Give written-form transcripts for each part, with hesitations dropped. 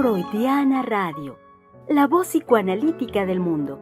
Freudiana Radio, la voz psicoanalítica del mundo.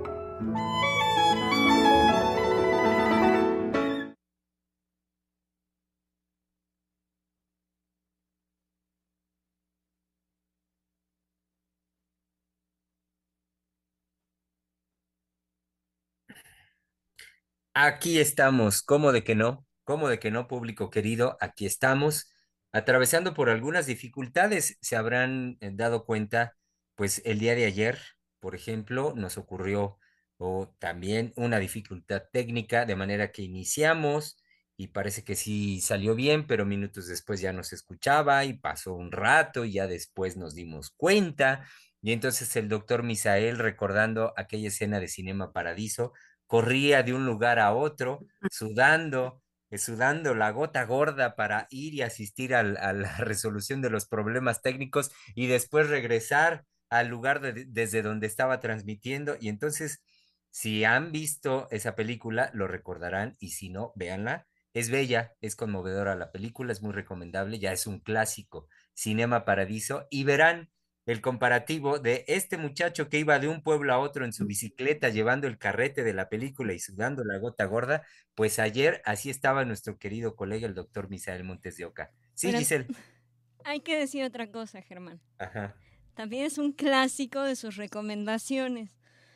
Aquí estamos, ¿cómo de que no? ¿Cómo de que no, público querido? Aquí estamos, atravesando por algunas dificultades. Se habrán dado cuenta, pues el día de ayer, por ejemplo, nos ocurrió también una dificultad técnica, de manera que iniciamos y parece que sí salió bien, pero minutos después ya no se escuchaba y pasó un rato y ya después nos dimos cuenta. Y entonces el doctor Misael, recordando aquella escena de Cinema Paradiso, corría de un lugar a otro, sudando la gota gorda para ir y asistir a la resolución de los problemas técnicos y después regresar al lugar desde donde estaba transmitiendo. Y entonces, si han visto esa película, lo recordarán, y si no, véanla. Es bella, es conmovedora la película, es muy recomendable, ya es un clásico, Cinema Paradiso, y verán el comparativo de este muchacho que iba de un pueblo a otro en su bicicleta llevando el carrete de la película y sudando la gota gorda. Pues ayer así estaba nuestro querido colega el doctor Misael Montes de Oca. Sí, Pero Giselle. hay que decir otra cosa, Germán. Ajá. También es un clásico de sus recomendaciones.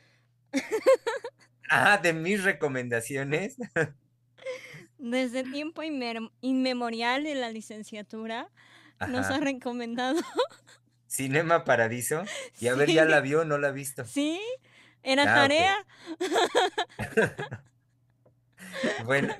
Ah, de mis recomendaciones. Desde tiempo inmemorial de la licenciatura nos ha Ajá. recomendado. Cinema Paradiso. Y a ver, ¿ya la Sí, vio o no la ha visto? sí, era Ah, ok. tarea. Bueno,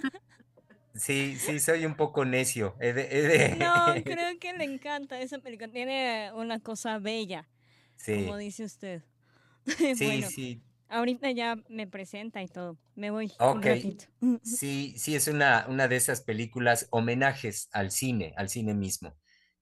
sí, sí, soy un poco necio. No, creo que le encanta esa película. Tiene una cosa bella, como Sí, dice usted. sí, Bueno, sí. ahorita ya me presenta y todo. Me voy un Ok, ratito. sí, sí, es una de esas películas homenajes al cine mismo.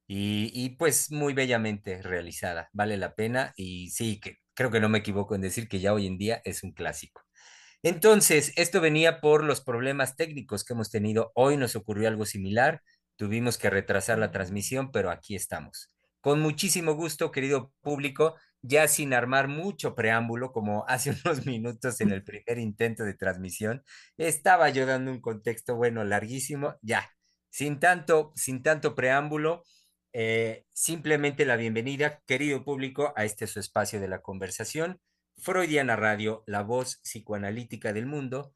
Y pues muy bellamente realizada, vale la pena y sí, que creo que no me equivoco en decir que ya hoy en día es un clásico. Entonces, esto venía por los problemas técnicos que hemos tenido. Hoy nos ocurrió algo similar, tuvimos que retrasar la transmisión, pero aquí estamos. Con muchísimo gusto, querido público, ya sin armar mucho preámbulo, como hace unos minutos en el primer intento de transmisión, estaba yo dando un contexto, bueno, larguísimo, ya, sin tanto preámbulo, simplemente la bienvenida, querido público, a este su espacio de la conversación. Freudiana Radio, la voz psicoanalítica del mundo,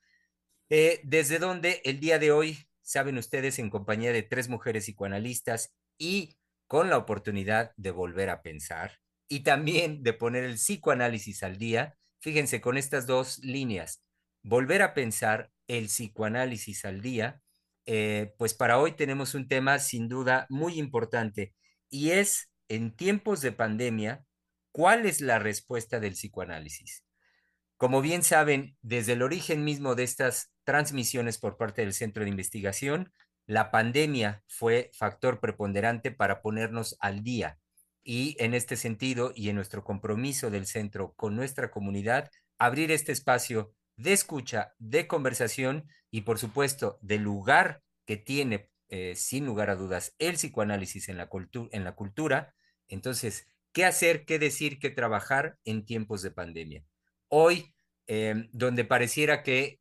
desde donde el día de hoy, saben ustedes, en compañía de tres mujeres psicoanalistas y con la oportunidad de volver a pensar y también de poner el psicoanálisis al día, fíjense con estas dos líneas, volver a pensar el psicoanálisis al día, pues para hoy tenemos un tema sin duda muy importante y es en tiempos de pandemia, ¿cuál es la respuesta del psicoanálisis? Como bien saben, desde el origen mismo de estas transmisiones por parte del Centro de Investigación, la pandemia fue factor preponderante para ponernos al día. Y en este sentido, y en nuestro compromiso del centro con nuestra comunidad, abrir este espacio de escucha, de conversación y, por supuesto, del lugar que tiene, sin lugar a dudas, el psicoanálisis en la cultura. Entonces, ¿qué hacer, qué decir, qué trabajar en tiempos de pandemia? Hoy, donde pareciera que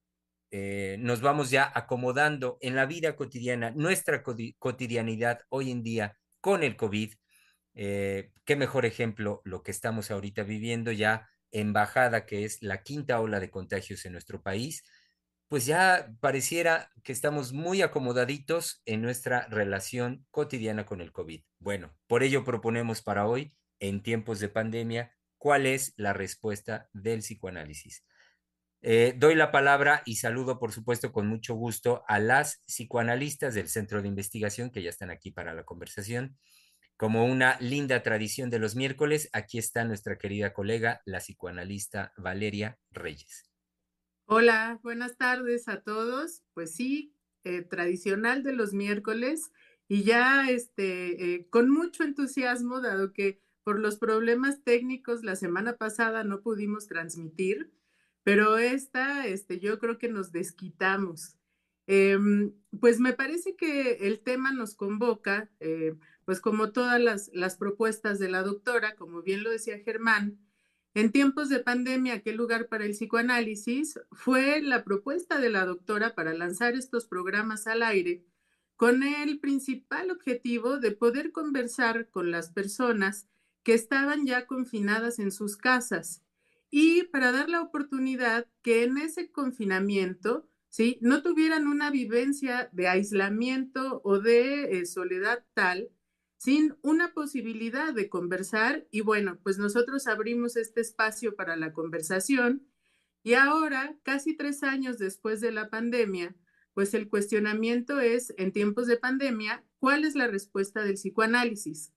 nos vamos ya acomodando en la vida cotidiana, nuestra cotidianidad hoy en día con el COVID, qué mejor ejemplo lo que estamos ahorita viviendo ya en bajada, que es la quinta ola de contagios en nuestro país, pues ya pareciera que estamos muy acomodaditos en nuestra relación cotidiana con el COVID. Bueno, por ello proponemos para hoy, en tiempos de pandemia, cuál es la respuesta del psicoanálisis. Doy la palabra y saludo, por supuesto, con mucho gusto a las psicoanalistas del Centro de Investigación que ya están aquí para la conversación. Como una linda tradición de los miércoles, aquí está nuestra querida colega, la psicoanalista Valeria Reyes. Hola, buenas tardes a todos. Pues sí, tradicional de los miércoles y ya con mucho entusiasmo, dado que por los problemas técnicos la semana pasada no pudimos transmitir, pero yo creo que nos desquitamos. Pues me parece que el tema nos convoca, pues como todas las propuestas de la doctora, como bien lo decía Germán, en tiempos de pandemia, ¿qué lugar para el psicoanálisis? Fue la propuesta de la doctora para lanzar estos programas al aire con el principal objetivo de poder conversar con las personas que estaban ya confinadas en sus casas y para dar la oportunidad que en ese confinamiento, ¿sí?, no tuvieran una vivencia de aislamiento o de soledad tal, sin una posibilidad de conversar. Y bueno, pues nosotros abrimos este espacio para la conversación y ahora, casi 3 años después de la pandemia, pues el cuestionamiento es, en tiempos de pandemia, ¿cuál es la respuesta del psicoanálisis?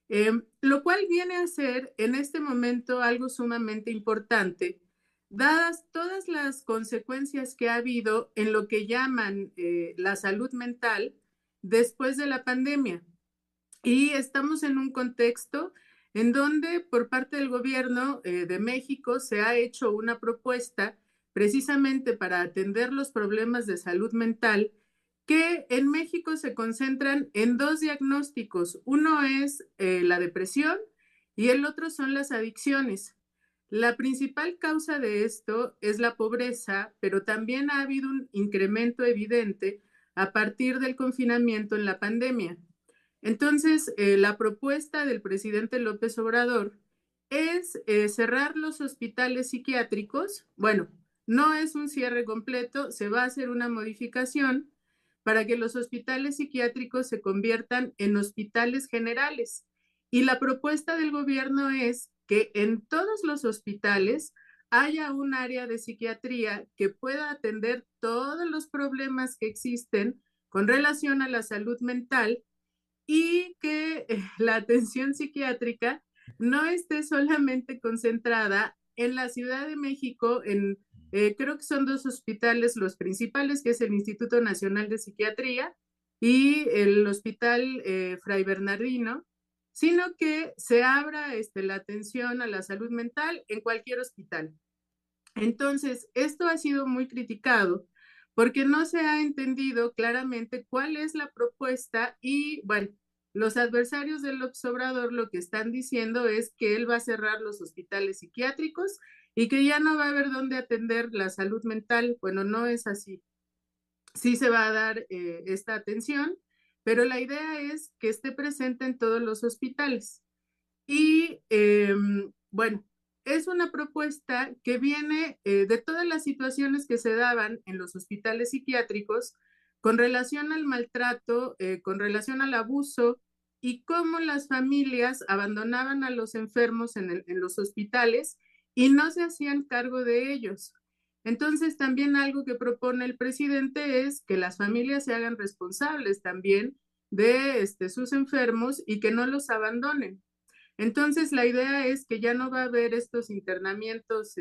Lo cual viene a ser en este momento algo sumamente importante, dadas todas las consecuencias que ha habido en lo que llaman la salud mental después de la pandemia. Y estamos en un contexto en donde por parte del gobierno de México se ha hecho una propuesta precisamente para atender los problemas de salud mental que en México se concentran en dos diagnósticos. Uno es la depresión y el otro son las adicciones. La principal causa de esto es la pobreza, pero también ha habido un incremento evidente a partir del confinamiento en la pandemia. Entonces, la propuesta del presidente López Obrador es cerrar los hospitales psiquiátricos. Bueno, no es un cierre completo, se va a hacer una modificación para que los hospitales psiquiátricos se conviertan en hospitales generales. Y la propuesta del gobierno es que en todos los hospitales haya un área de psiquiatría que pueda atender todos los problemas que existen con relación a la salud mental y que la atención psiquiátrica no esté solamente concentrada en la Ciudad de México, creo que son dos hospitales los principales, que es el Instituto Nacional de Psiquiatría y el Hospital Fray Bernardino, sino que se abra la atención a la salud mental en cualquier hospital. Entonces, esto ha sido muy criticado porque no se ha entendido claramente cuál es la propuesta y, bueno, los adversarios del López Obrador lo que están diciendo es que él va a cerrar los hospitales psiquiátricos y que ya no va a haber dónde atender la salud mental. Bueno, no es así. Sí se va a dar esta atención, pero la idea es que esté presente en todos los hospitales. Y bueno, es una propuesta que viene de todas las situaciones que se daban en los hospitales psiquiátricos con relación al maltrato, con relación al abuso y cómo las familias abandonaban a los enfermos en los hospitales y no se hacían cargo de ellos. Entonces, también algo que propone el presidente es que las familias se hagan responsables también de sus enfermos y que no los abandonen. Entonces, la idea es que ya no va a haber estos internamientos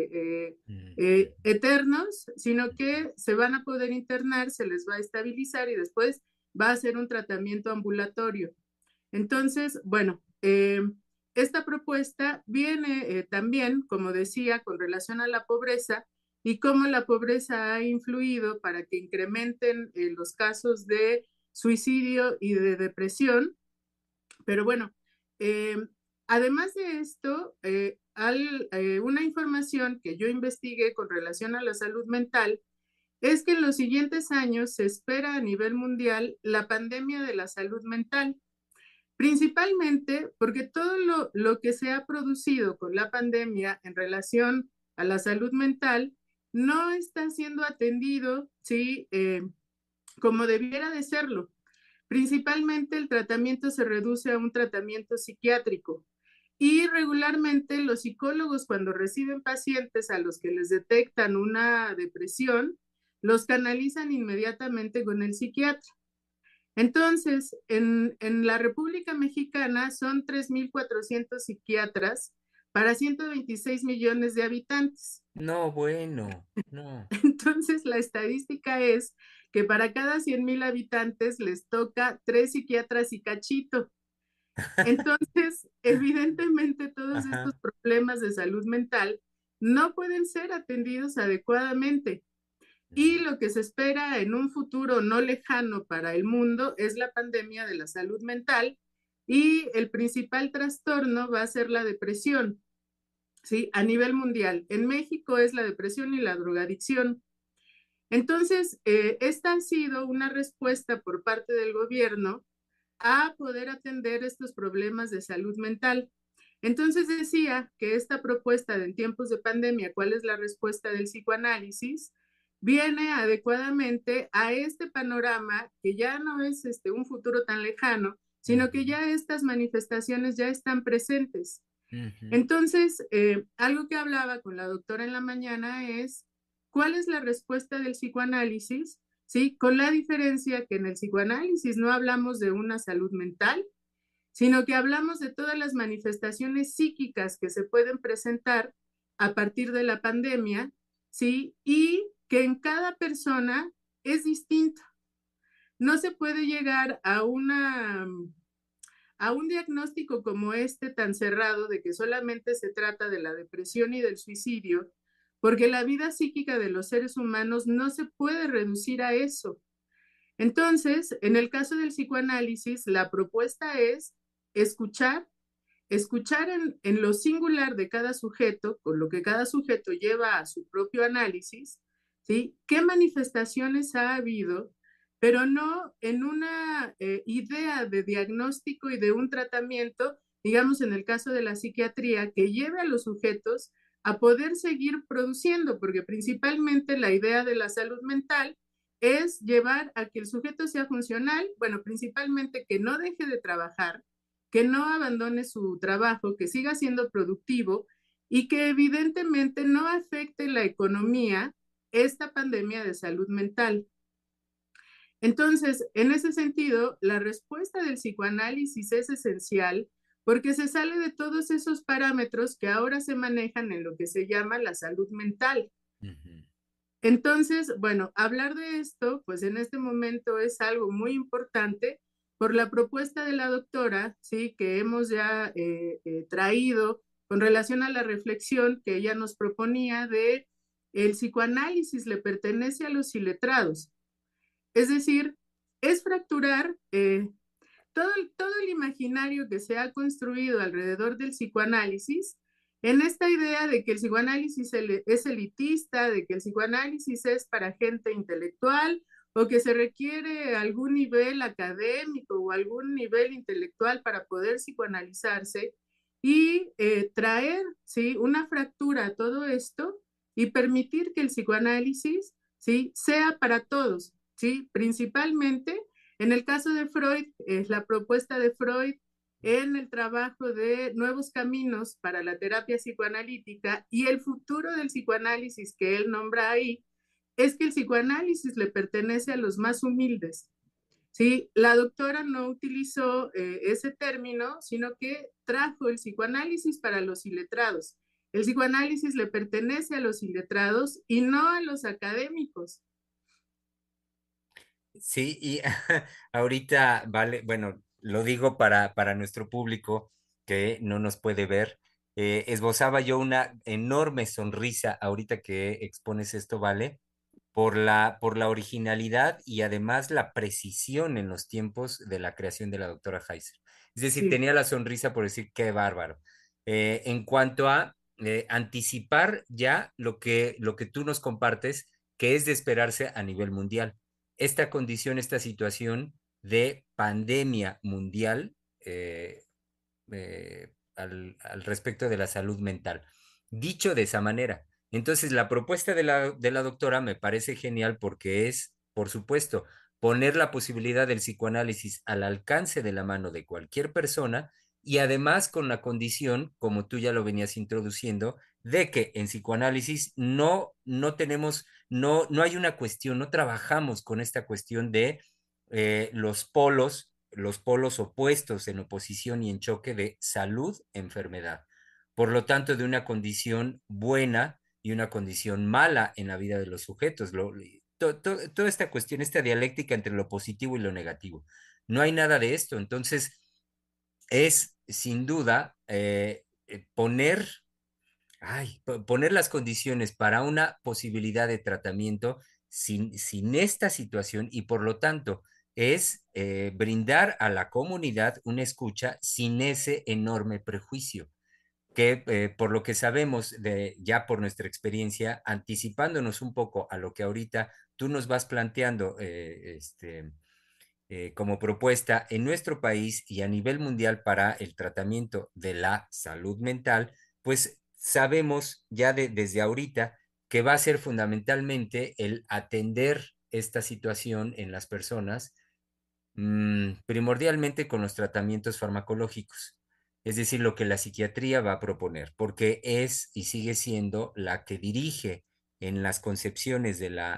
eternos, sino que se van a poder internar, se les va a estabilizar y después va a ser un tratamiento ambulatorio. Entonces, bueno, esta propuesta viene también, como decía, con relación a la pobreza y cómo la pobreza ha influido para que incrementen los casos de suicidio y de depresión. Pero bueno, además de esto, una información que yo investigué con relación a la salud mental es que en los siguientes años se espera a nivel mundial la pandemia de la salud mental, principalmente porque todo lo que se ha producido con la pandemia en relación a la salud mental no está siendo atendido, ¿sí? Como debiera de serlo. Principalmente el tratamiento se reduce a un tratamiento psiquiátrico y regularmente los psicólogos cuando reciben pacientes a los que les detectan una depresión, los canalizan inmediatamente con el psiquiatra. Entonces, en la República Mexicana son 3,400 psiquiatras para 126 millones de habitantes. No, bueno, no. Entonces, la estadística es que para cada 100,000 habitantes les toca 3 psiquiatras y cachito. Entonces, evidentemente, todos estos Ajá. problemas de salud mental no pueden ser atendidos adecuadamente. Y lo que se espera en un futuro no lejano para el mundo es la pandemia de la salud mental y el principal trastorno va a ser la depresión, ¿sí? A nivel mundial. En México es la depresión y la drogadicción. Entonces, esta ha sido una respuesta por parte del gobierno a poder atender estos problemas de salud mental. Entonces decía que esta propuesta de en tiempos de pandemia, ¿cuál es la respuesta del psicoanálisis? Viene adecuadamente a este panorama que ya no es un futuro tan lejano, sino que ya estas manifestaciones ya están presentes. Entonces, algo que hablaba con la doctora en la mañana es, ¿cuál es la respuesta del psicoanálisis? ¿Sí? Con la diferencia que en el psicoanálisis no hablamos de una salud mental, sino que hablamos de todas las manifestaciones psíquicas que se pueden presentar a partir de la pandemia, ¿sí? Y que en cada persona es distinto. No se puede llegar a un diagnóstico como este tan cerrado de que solamente se trata de la depresión y del suicidio, porque la vida psíquica de los seres humanos no se puede reducir a eso. Entonces, en el caso del psicoanálisis, la propuesta es escuchar, escuchar en lo singular de cada sujeto, con lo que cada sujeto lleva a su propio análisis, ¿sí? ¿Qué manifestaciones ha habido? Pero no en una idea de diagnóstico y de un tratamiento, digamos en el caso de la psiquiatría, que lleve a los sujetos a poder seguir produciendo, porque principalmente la idea de la salud mental es llevar a que el sujeto sea funcional, bueno, principalmente que no deje de trabajar, que no abandone su trabajo, que siga siendo productivo y que evidentemente no afecte la economía esta pandemia de salud mental. Entonces, en ese sentido, la respuesta del psicoanálisis es esencial porque se sale de todos esos parámetros que ahora se manejan en lo que se llama la salud mental. Entonces, bueno, hablar de esto, pues en este momento es algo muy importante por la propuesta de la doctora, sí, que hemos ya traído con relación a la reflexión que ella nos proponía de el psicoanálisis le pertenece a los iletrados. Es decir, es fracturar todo el imaginario que se ha construido alrededor del psicoanálisis en esta idea de que el psicoanálisis es elitista, de que el psicoanálisis es para gente intelectual o que se requiere algún nivel académico o algún nivel intelectual para poder psicoanalizarse y traer, ¿sí?, una fractura a todo esto y permitir que el psicoanálisis, ¿sí?, sea para todos, ¿sí?, principalmente en el caso de Freud, es la propuesta de Freud en el trabajo de nuevos caminos para la terapia psicoanalítica y el futuro del psicoanálisis que él nombra ahí, es que el psicoanálisis le pertenece a los más humildes. ¿Sí? La doctora no utilizó ese término, sino que trajo el psicoanálisis para los iletrados. El psicoanálisis le pertenece a los iletrados y no a los académicos. Sí, y ahorita, vale, bueno, lo digo para nuestro público que no nos puede ver. Esbozaba yo una enorme sonrisa ahorita que expones esto, ¿vale? Por la originalidad y además la precisión en los tiempos de la creación de la doctora Heiser. Es decir, Sí. tenía la sonrisa por decir qué bárbaro. En cuanto a anticipar ya lo que tú nos compartes, que es de esperarse a nivel mundial. Esta condición, esta situación de pandemia mundial al respecto de la salud mental. Dicho de esa manera, entonces la propuesta de la doctora me parece genial porque es, por supuesto, poner la posibilidad del psicoanálisis al alcance de la mano de cualquier persona y además con la condición, como tú ya lo venías introduciendo, de que en psicoanálisis no tenemos, no hay una cuestión, no trabajamos con esta cuestión de los polos opuestos en oposición y en choque de salud-enfermedad. Por lo tanto, de una condición buena y una condición mala en la vida de los sujetos. Toda esta cuestión, esta dialéctica entre lo positivo y lo negativo. No hay nada de esto. Entonces, es sin duda poner las condiciones para una posibilidad de tratamiento sin esta situación y por lo tanto es brindar a la comunidad una escucha sin ese enorme prejuicio que por lo que sabemos ya por nuestra experiencia, anticipándonos un poco a lo que ahorita tú nos vas planteando como propuesta en nuestro país y a nivel mundial para el tratamiento de la salud mental, pues sabemos ya desde ahorita que va a ser fundamentalmente el atender esta situación en las personas, primordialmente con los tratamientos farmacológicos, es decir, lo que la psiquiatría va a proponer, porque es y sigue siendo la que dirige en las concepciones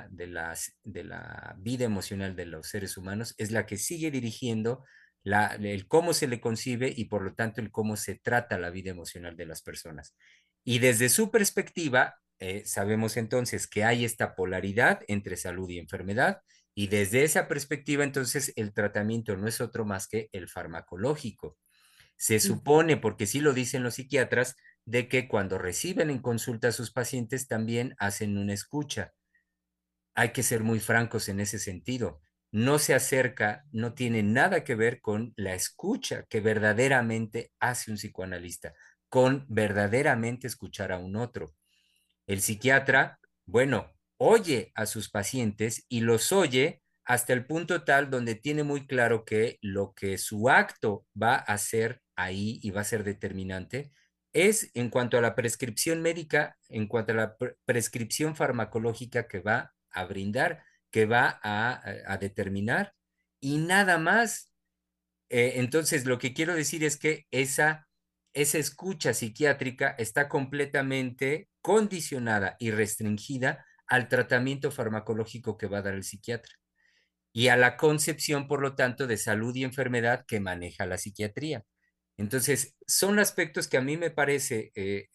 de la vida emocional de los seres humanos, es la que sigue dirigiendo el cómo se le concibe y por lo tanto el cómo se trata la vida emocional de las personas. Y desde su perspectiva, sabemos entonces que hay esta polaridad entre salud y enfermedad, y desde esa perspectiva, entonces, el tratamiento no es otro más que el farmacológico. Se supone, porque sí lo dicen los psiquiatras, de que cuando reciben en consulta a sus pacientes también hacen una escucha. Hay que ser muy francos en ese sentido. No se acerca, no tiene nada que ver con la escucha que verdaderamente hace un psicoanalista, con verdaderamente escuchar a un otro. El psiquiatra, bueno, oye a sus pacientes y los oye hasta el punto tal donde tiene muy claro que lo que su acto va a hacer ahí y va a ser determinante es en cuanto a la prescripción médica, en cuanto a la prescripción farmacológica que va a brindar, que va a determinar y nada más. Entonces, lo que quiero decir es que esa escucha psiquiátrica está completamente condicionada y restringida al tratamiento farmacológico que va a dar el psiquiatra y a la concepción, por lo tanto, de salud y enfermedad que maneja la psiquiatría. Entonces, son aspectos que a mí me parece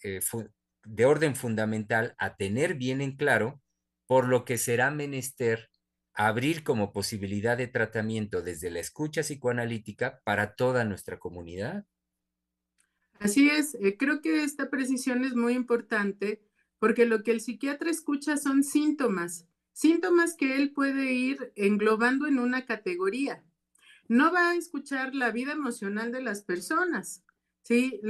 de orden fundamental a tener bien en claro, por lo que será menester abrir como posibilidad de tratamiento desde la escucha psicoanalítica para toda nuestra comunidad. Así es, creo que esta precisión es muy importante porque lo que el psiquiatra escucha son síntomas, síntomas que él puede ir englobando en una categoría. No va a escuchar la vida emocional de las personas, ¿sí?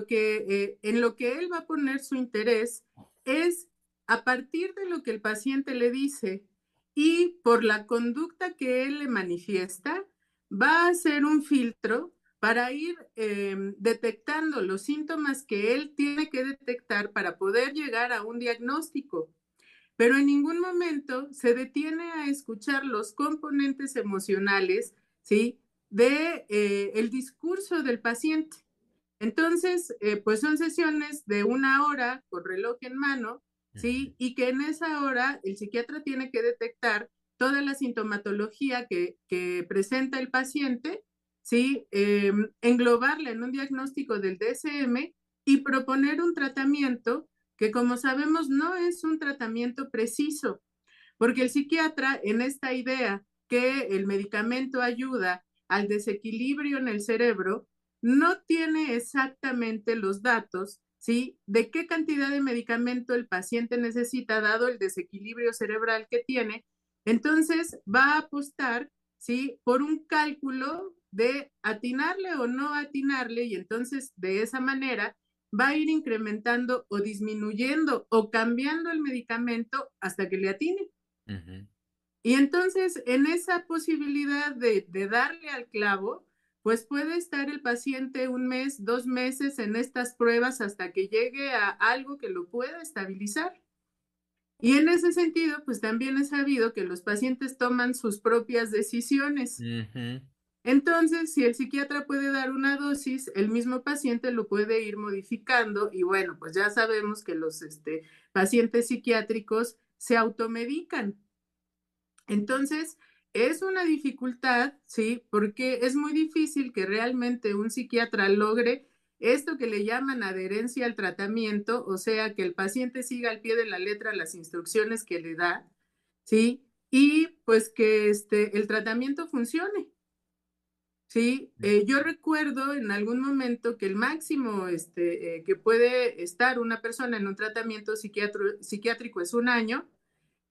En lo que él va a poner su interés es a partir de lo que el paciente le dice y por la conducta que él le manifiesta, va a hacer un filtro para ir detectando los síntomas que él tiene que detectar para poder llegar a un diagnóstico. Pero en ningún momento se detiene a escuchar los componentes emocionales, ¿sí? De el discurso del paciente. Entonces, pues son sesiones de 1 hora con reloj en mano, ¿sí? Y que en esa hora el psiquiatra tiene que detectar toda la sintomatología que presenta el paciente, ¿sí? Englobarla en un diagnóstico del DSM y proponer un tratamiento que, como sabemos, no es un tratamiento preciso, porque el psiquiatra en esta idea que el medicamento ayuda al desequilibrio en el cerebro, no tiene exactamente los datos, ¿sí? De qué cantidad de medicamento el paciente necesita dado el desequilibrio cerebral que tiene. Entonces va a apostar, ¿sí? Por un cálculo de atinarle o no atinarle y entonces de esa manera va a ir incrementando o disminuyendo o cambiando el medicamento hasta que le atine. Uh-huh. Y entonces, en esa posibilidad de darle al clavo, pues puede estar el paciente 1 mes, 2 meses en estas pruebas hasta que llegue a algo que lo pueda estabilizar. Y en ese sentido, pues también es sabido que los pacientes toman sus propias decisiones. Uh-huh. Entonces, si el psiquiatra puede dar una dosis, el mismo paciente lo puede ir modificando y bueno, pues ya sabemos que los pacientes psiquiátricos se automedican. Entonces, es una dificultad, ¿sí? Porque es muy difícil que realmente un psiquiatra logre esto que le llaman adherencia al tratamiento, o sea, que el paciente siga al pie de la letra las instrucciones que le da, ¿sí? Y pues que el tratamiento funcione. Sí, yo recuerdo en algún momento que el máximo que puede estar una persona en un tratamiento psiquiátrico es 1 año,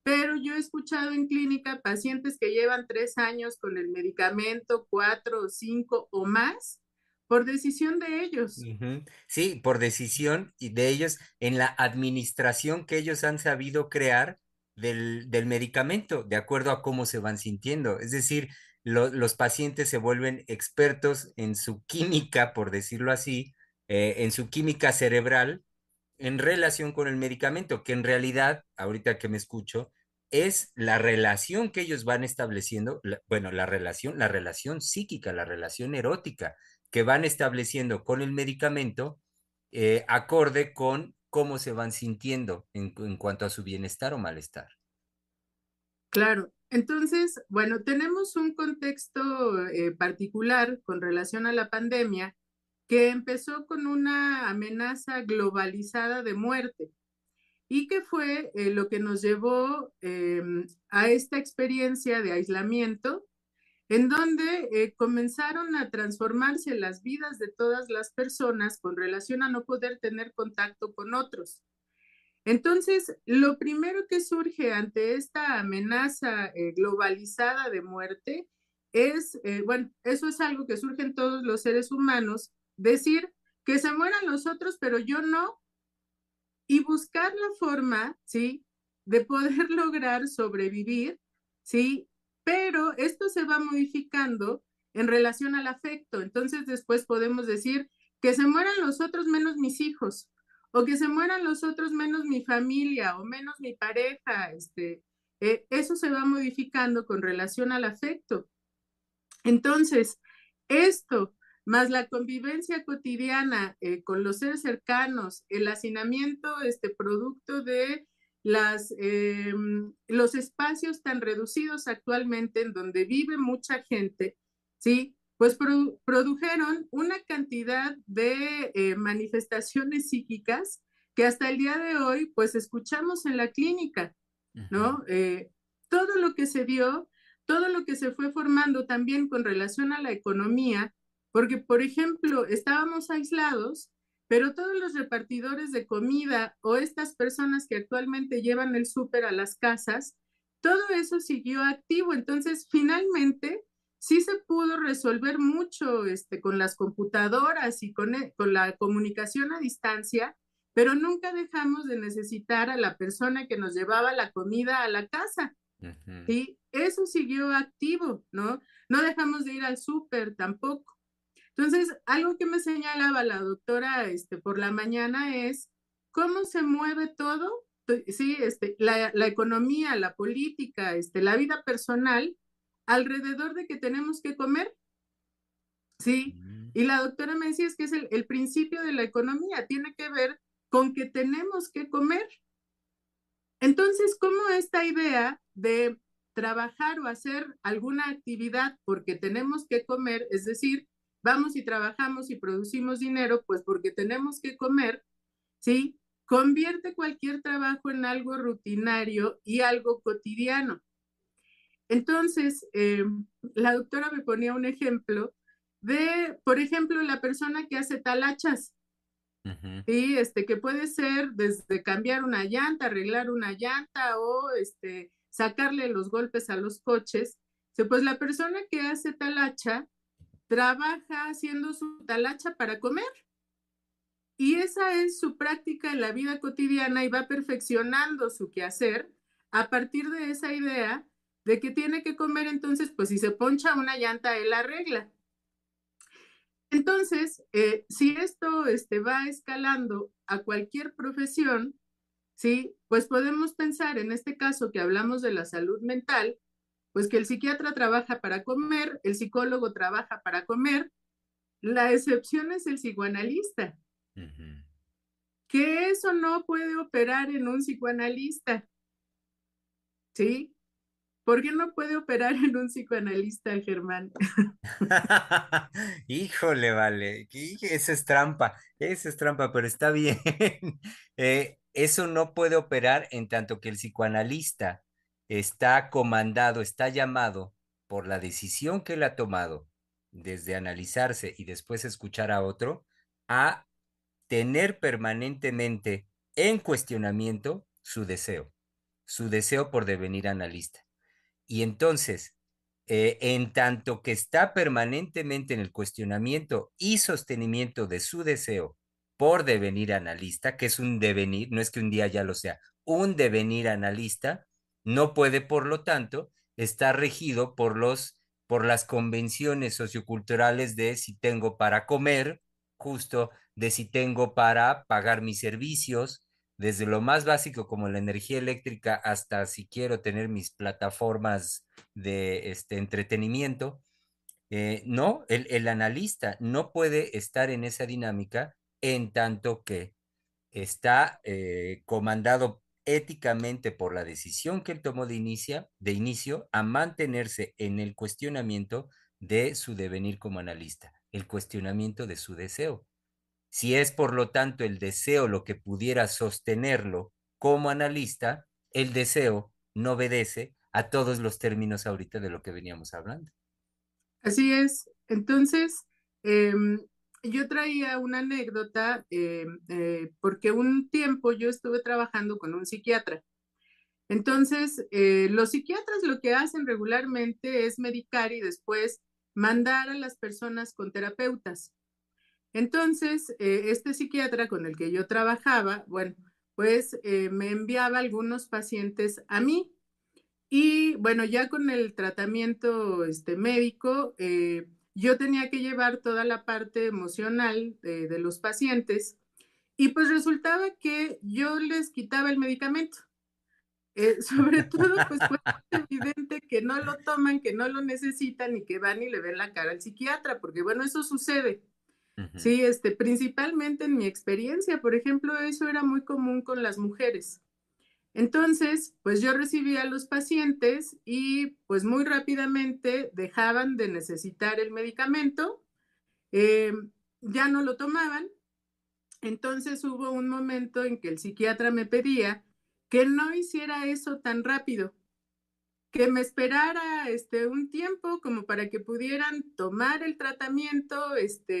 pero yo he escuchado en clínica pacientes que llevan 3 años con el medicamento, 4 o 5 o más, por decisión de ellos. Ujú. Sí, por decisión y de ellos en la administración que ellos han sabido crear del medicamento, de acuerdo a cómo se van sintiendo. Es decir, los pacientes se vuelven expertos en su química, por decirlo así, en su química cerebral en relación con el medicamento, que en realidad, ahorita que me escucho, es la relación que ellos van estableciendo, bueno, la relación psíquica, la relación erótica que van estableciendo con el medicamento, acorde con cómo se van sintiendo en cuanto a su bienestar o malestar. Claro. Entonces, bueno, tenemos un contexto particular con relación a la pandemia que empezó con una amenaza globalizada de muerte y que fue lo que nos llevó a esta experiencia de aislamiento, en donde comenzaron a transformarse las vidas de todas las personas con relación a no poder tener contacto con otros. Entonces, lo primero que surge ante esta amenaza globalizada de muerte es, bueno, eso es algo que surge en todos los seres humanos, decir que se mueran los otros, pero yo no, y buscar la forma, ¿sí? De poder lograr sobrevivir, ¿sí? Pero esto se va modificando en relación al afecto. Entonces después podemos decir que se mueran los otros menos mis hijos, o que se mueran los otros menos mi familia, o menos mi pareja, eso se va modificando con relación al afecto. Entonces, esto, más la convivencia cotidiana con los seres cercanos, el hacinamiento, producto de los espacios tan reducidos actualmente en donde vive mucha gente, ¿sí? Pues produjeron una cantidad de manifestaciones psíquicas que hasta el día de hoy, pues escuchamos en la clínica, ¿no? Todo lo que se dio, todo lo que se fue formando también con relación a la economía, porque, por ejemplo, estábamos aislados, pero todos los repartidores de comida o estas personas que actualmente llevan el súper a las casas, todo eso siguió activo. Entonces, finalmente, sí se pudo resolver mucho con las computadoras y con la comunicación a distancia, pero nunca dejamos de necesitar a la persona que nos llevaba la comida a la casa. Ujú. ¿Sí? Eso siguió activo, ¿no? No dejamos de ir al súper tampoco. Entonces, algo que me señalaba la doctora por la mañana es cómo se mueve todo, sí, la economía, la política, la vida personal, alrededor de que tenemos que comer, ¿sí? Mm. Y la doctora me decía, es que es el principio de la economía, tiene que ver con que tenemos que comer. Entonces, ¿cómo esta idea de trabajar o hacer alguna actividad porque tenemos que comer, es decir, vamos y trabajamos y producimos dinero, pues porque tenemos que comer, ¿sí? Convierte cualquier trabajo en algo rutinario y algo cotidiano. Entonces, la doctora me ponía un ejemplo de, por ejemplo, la persona que hace talachas. Ujú. Sí, que puede ser desde cambiar una llanta, arreglar una llanta o sacarle los golpes a los coches. Pues la persona que hace talacha trabaja haciendo su talacha para comer y esa es su práctica en la vida cotidiana y va perfeccionando su quehacer a partir de esa idea de que tiene que comer, entonces, pues si se poncha una llanta, él arregla. Entonces, si esto va escalando a cualquier profesión, ¿sí? Pues podemos pensar en este caso que hablamos de la salud mental, pues que el psiquiatra trabaja para comer, el psicólogo trabaja para comer, la excepción es el psicoanalista, Ujú. que eso no puede operar en un psicoanalista, ¿sí? ¿Por qué no puede operar en un psicoanalista, Germán? Híjole, vale, esa es trampa, pero está bien. Eso no puede operar en tanto que el psicoanalista está comandado, está llamado por la decisión que él ha tomado desde analizarse y después escuchar a otro, a tener permanentemente en cuestionamiento su deseo. su deseo por devenir analista. Y entonces, en tanto que está permanentemente en el cuestionamiento y sostenimiento de su deseo por devenir analista, que es un devenir, no es que un día ya lo sea, un devenir analista, no puede, por lo tanto, estar regido por las convenciones socioculturales de si tengo para comer, justo de si tengo para pagar mis servicios, desde lo más básico como la energía eléctrica hasta si quiero tener mis plataformas de entretenimiento. No, el analista no puede estar en esa dinámica en tanto que está comandado éticamente por la decisión que él tomó de inicio a mantenerse en el cuestionamiento de su devenir como analista, el cuestionamiento de su deseo. Si es, por lo tanto, el deseo lo que pudiera sostenerlo como analista, el deseo no obedece a todos los términos ahorita de lo que veníamos hablando. Así es. Entonces, yo traía una anécdota porque un tiempo yo estuve trabajando con un psiquiatra. Entonces, los psiquiatras lo que hacen regularmente es medicar y después mandar a las personas con terapeutas. Entonces, este psiquiatra con el que yo trabajaba, bueno, pues me enviaba algunos pacientes a mí. Y bueno, ya con el tratamiento médico, yo tenía que llevar toda la parte emocional de los pacientes y pues resultaba que yo les quitaba el medicamento. Sobre todo, pues fue evidente que no lo toman, que no lo necesitan y que van y le ven la cara al psiquiatra, porque bueno, eso sucede. Ujú. Sí, principalmente en mi experiencia, por ejemplo, eso era muy común con las mujeres. Entonces, pues yo recibía a los pacientes y pues muy rápidamente dejaban de necesitar el medicamento, eh, ya no lo tomaban. Entonces hubo un momento en que el psiquiatra me pedía que no hiciera eso tan rápido, que me esperara un tiempo como para que pudieran tomar el tratamiento,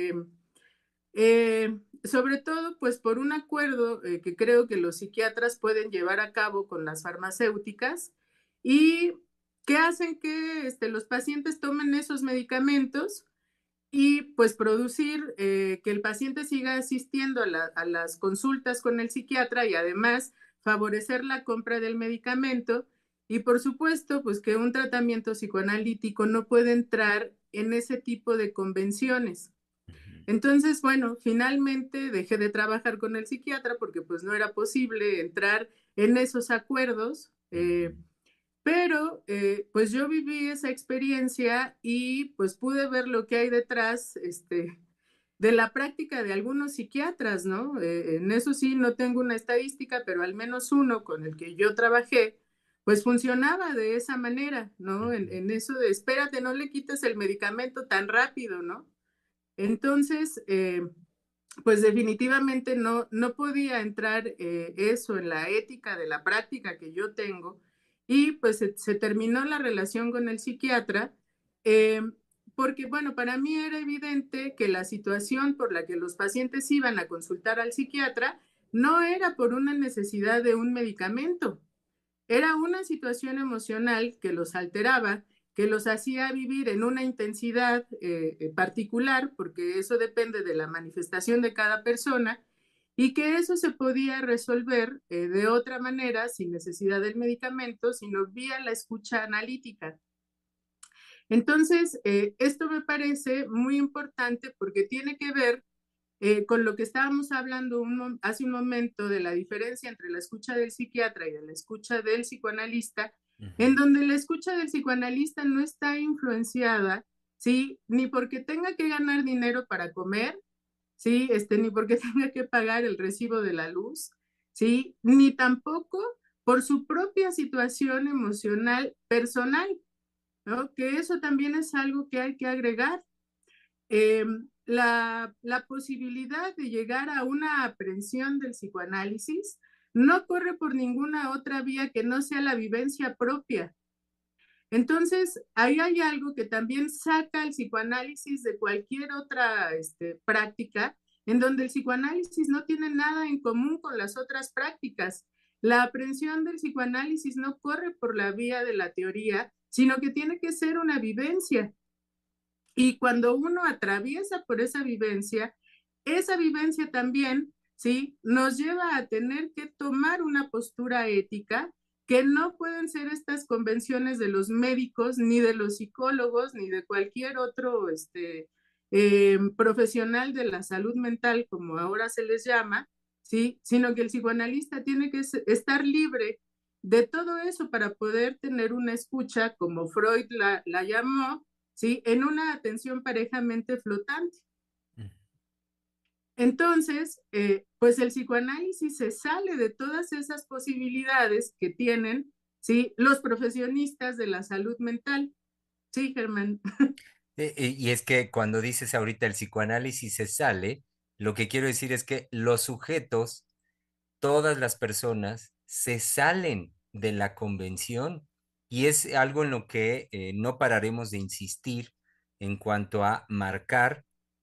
sobre todo, pues por un acuerdo que creo que los psiquiatras pueden llevar a cabo con las farmacéuticas y que hacen que los pacientes tomen esos medicamentos y pues producir que el paciente siga asistiendo a las consultas con el psiquiatra y además favorecer la compra del medicamento y por supuesto pues que un tratamiento psicoanalítico no puede entrar en ese tipo de convenciones. Entonces, bueno, finalmente dejé de trabajar con el psiquiatra porque pues no era posible entrar en esos acuerdos, pero pues yo viví esa experiencia y pues pude ver lo que hay detrás de la práctica de algunos psiquiatras, ¿no? En eso sí, no tengo una estadística, pero al menos uno con el que yo trabajé, pues funcionaba de esa manera, ¿no? En eso de espérate, no le quites el medicamento tan rápido, ¿no? Entonces, pues definitivamente no podía entrar eso en la ética de la práctica que yo tengo y pues se terminó la relación con el psiquiatra eh, porque, bueno, para mí era evidente que la situación por la que los pacientes iban a consultar al psiquiatra no era por una necesidad de un medicamento, era una situación emocional que los alteraba, que los hacía vivir en una intensidad particular, porque eso depende de la manifestación de cada persona, y que eso se podía resolver de otra manera, sin necesidad del medicamento, sino vía la escucha analítica. Entonces, esto me parece muy importante porque tiene que ver con lo que estábamos hablando hace un momento de la diferencia entre la escucha del psiquiatra y de la escucha del psicoanalista, en donde la escucha del psicoanalista no está influenciada, ¿sí? Ni porque tenga que ganar dinero para comer, ¿sí? Ni porque tenga que pagar el recibo de la luz, ¿sí? Ni tampoco por su propia situación emocional personal, ¿no? Que eso también es algo que hay que agregar. La posibilidad de llegar a una aprehensión del psicoanálisis no corre por ninguna otra vía que no sea la vivencia propia. Entonces, ahí hay algo que también saca el psicoanálisis de cualquier otra práctica, en donde el psicoanálisis no tiene nada en común con las otras prácticas. La aprehensión del psicoanálisis no corre por la vía de la teoría, sino que tiene que ser una vivencia. Y cuando uno atraviesa por esa vivencia también, ¿sí? Nos lleva a tener que tomar una postura ética que no pueden ser estas convenciones de los médicos, ni de los psicólogos, ni de cualquier otro profesional de la salud mental, como ahora se les llama, ¿sí? Sino que el psicoanalista tiene que estar libre de todo eso para poder tener una escucha, como Freud la llamó, ¿sí? En una atención parejamente flotante. Entonces, pues el psicoanálisis se sale de todas esas posibilidades que tienen, ¿sí? Los profesionistas de la salud mental. Sí, Germán. Y es que cuando dices ahorita el psicoanálisis se sale, lo que quiero decir es que los sujetos, todas las personas, se salen de la convención y es algo en lo que no pararemos de insistir en cuanto a marcar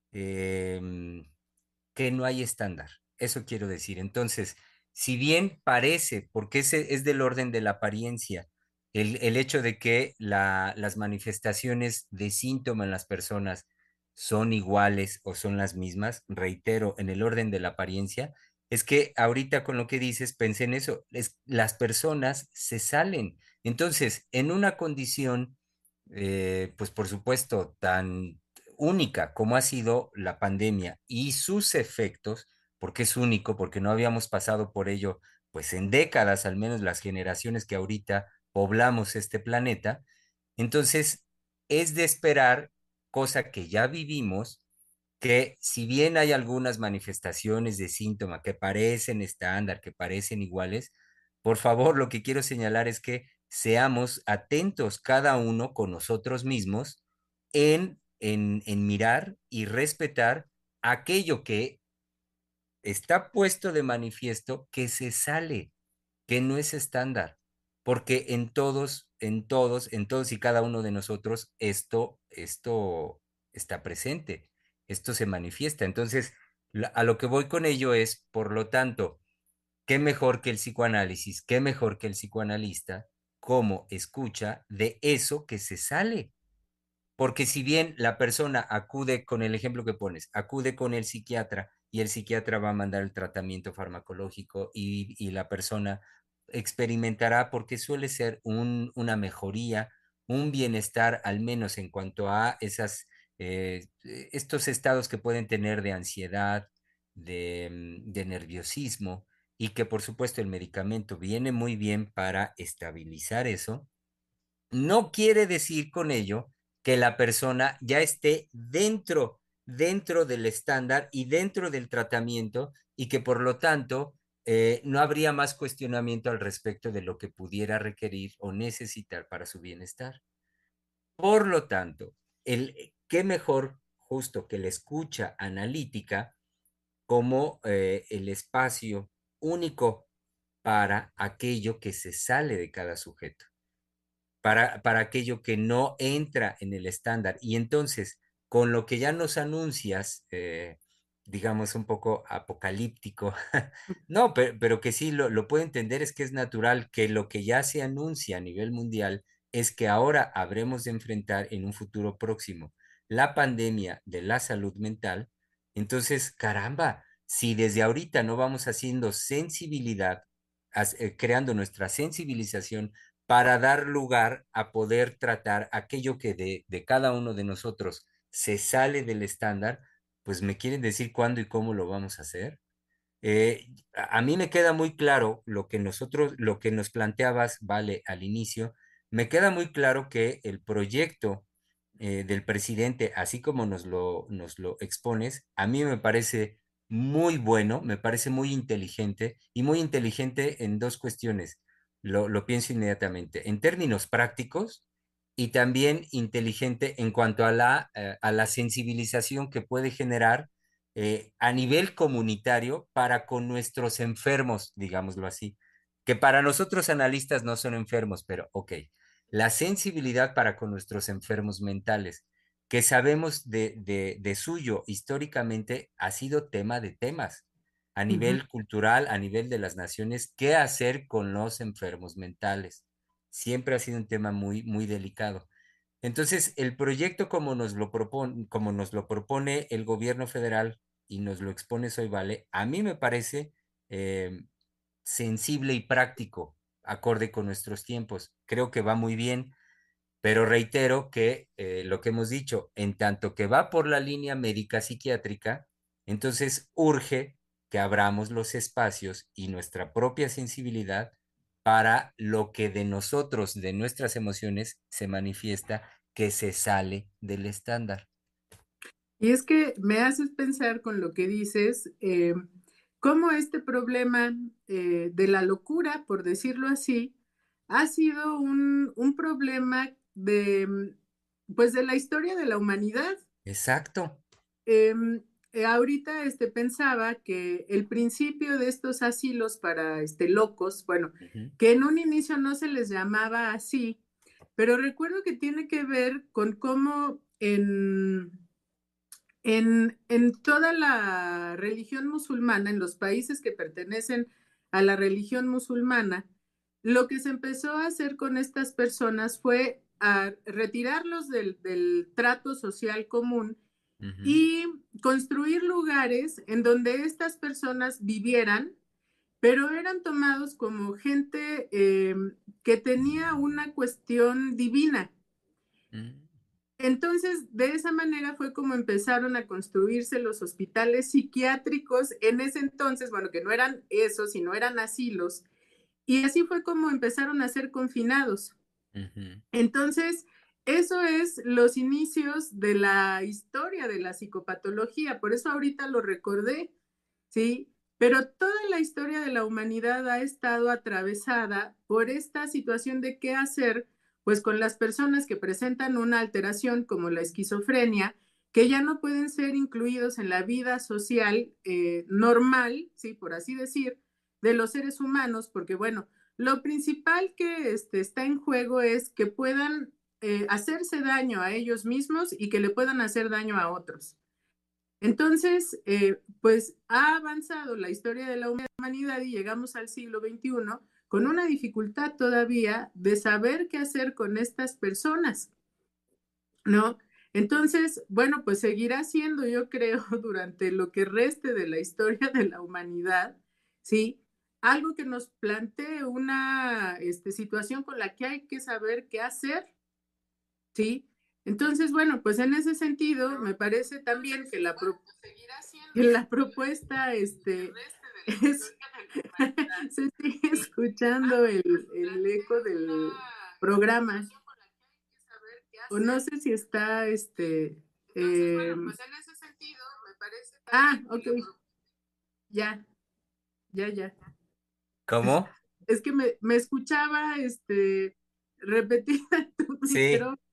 em, que no hay estándar. Eso quiero decir. Entonces, si bien parece, porque ese es del orden de la apariencia, el hecho de que las manifestaciones de síntoma en las personas son iguales o son las mismas, reitero, en el orden de la apariencia, es que ahorita con lo que dices, pensé en eso, las personas se salen. Entonces, en una condición, pues por supuesto, tan única como ha sido la pandemia y sus efectos, porque es único, porque no habíamos pasado por ello, pues en décadas, al menos las generaciones que ahorita poblamos este planeta, entonces es de esperar, cosa que ya vivimos, que si bien hay algunas manifestaciones de síntoma que parecen estándar, que parecen iguales, por favor, lo que quiero señalar es que seamos atentos cada uno con nosotros mismos en mirar y respetar aquello que está puesto de manifiesto que se sale, que no es estándar, porque en todos y cada uno de nosotros esto está presente, esto se manifiesta. Entonces, a lo que voy con ello es, por lo tanto, qué mejor que el psicoanálisis, qué mejor que el psicoanalista, como escucha de eso que se sale. Porque si bien la persona acude con el ejemplo que pones, acude con el psiquiatra y el psiquiatra va a mandar el tratamiento farmacológico y la persona experimentará porque suele ser una mejoría, un bienestar, al menos en cuanto a estos estados que pueden tener de ansiedad, de nerviosismo, y que por supuesto el medicamento viene muy bien para estabilizar eso. No quiere decir con ello que la persona ya esté dentro del estándar y dentro del tratamiento y que por lo tanto no habría más cuestionamiento al respecto de lo que pudiera requerir o necesitar para su bienestar. Por lo tanto, qué mejor justo que la escucha analítica como el espacio único para aquello que se sale de cada sujeto, para aquello que no entra en el estándar. Y entonces, con lo que ya nos anuncias, digamos un poco apocalíptico, no, pero que sí lo puedo entender, es que es natural que lo que ya se anuncia a nivel mundial es que ahora habremos de enfrentar en un futuro próximo la pandemia de la salud mental. Entonces, caramba, si desde ahorita no vamos haciendo sensibilidad, creando nuestra sensibilización para dar lugar a poder tratar aquello que de cada uno de nosotros se sale del estándar, pues me quieren decir cuándo y cómo lo vamos a hacer. A mí me queda muy claro lo que nos planteabas, vale, al inicio, me queda muy claro que el proyecto del presidente, así como nos lo expones, a mí me parece muy bueno, me parece muy inteligente y muy inteligente en dos cuestiones. Lo pienso inmediatamente. En términos prácticos y también inteligente en cuanto a a la sensibilización que puede generar a nivel comunitario para con nuestros enfermos, digámoslo así, que para nosotros analistas no son enfermos, pero ok, la sensibilidad para con nuestros enfermos mentales, que sabemos de suyo históricamente ha sido tema de temas. a Ujú. nivel cultural, a nivel de las naciones, qué hacer con los enfermos mentales. Siempre ha sido un tema muy, muy delicado. Entonces, el proyecto como nos lo propone el gobierno federal y nos lo expone Soy Vale, a mí me parece eh, sensible y práctico, acorde con nuestros tiempos. Creo que va muy bien, pero reitero que lo que hemos dicho, en tanto que va por la línea médica psiquiátrica, entonces urge que abramos los espacios y nuestra propia sensibilidad para lo que de nosotros, de nuestras emociones, se manifiesta que se sale del estándar. Y es que me haces pensar con lo que dices, cómo este problema de la locura, por decirlo así, ha sido un problema de, pues de la historia de la humanidad. Exacto. Em, ahorita pensaba que el principio de estos asilos para locos, bueno, Ujú, que en un inicio no se les llamaba así, pero recuerdo que tiene que ver con cómo en toda la religión musulmana, en los países que pertenecen a la religión musulmana, lo que se empezó a hacer con estas personas fue a retirarlos del trato social común ujú, y construir lugares en donde estas personas vivieran, pero eran tomados como gente que tenía una cuestión divina. ujú, Entonces, de esa manera fue como empezaron a construirse los hospitales psiquiátricos en ese entonces, bueno, que no eran esos, sino eran asilos, y así fue como empezaron a ser confinados. ujú. Entonces, eso es los inicios de la historia de la psicopatología, por eso ahorita lo recordé, ¿sí? Pero toda la historia de la humanidad ha estado atravesada por esta situación de qué hacer, pues con las personas que presentan una alteración como la esquizofrenia, que ya no pueden ser incluidos en la vida social normal, ¿sí? Por así decir, de los seres humanos, porque bueno, lo principal que está en juego es que puedan hacerse daño a ellos mismos y que le puedan hacer daño a otros. Entonces, pues ha avanzado la historia de la humanidad y llegamos al siglo XXI con una dificultad todavía de saber qué hacer con estas personas, ¿no? Entonces, bueno, pues seguirá siendo, yo creo, durante lo que reste de la historia de la humanidad, ¿sí? Algo que nos plantee una situación con la que hay que saber qué hacer, ¿sí? Entonces, bueno, pues en ese sentido, me parece también que la propuesta es, se sigue escuchando el eco del programa, o no sé si está, ok, ya, ya. ¿Cómo? Es que me escuchaba, repetida tu Sí, micrófono.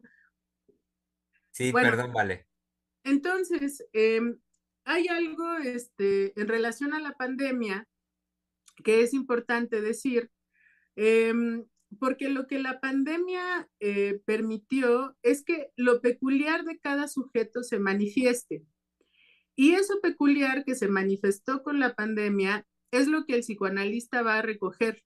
sí, Bueno, perdón, vale. entonces, hay algo, en relación a la pandemia que es importante decir, porque lo que la pandemia permitió es que lo peculiar de cada sujeto se manifieste. Y eso peculiar que se manifestó con la pandemia es lo que el psicoanalista va a recoger.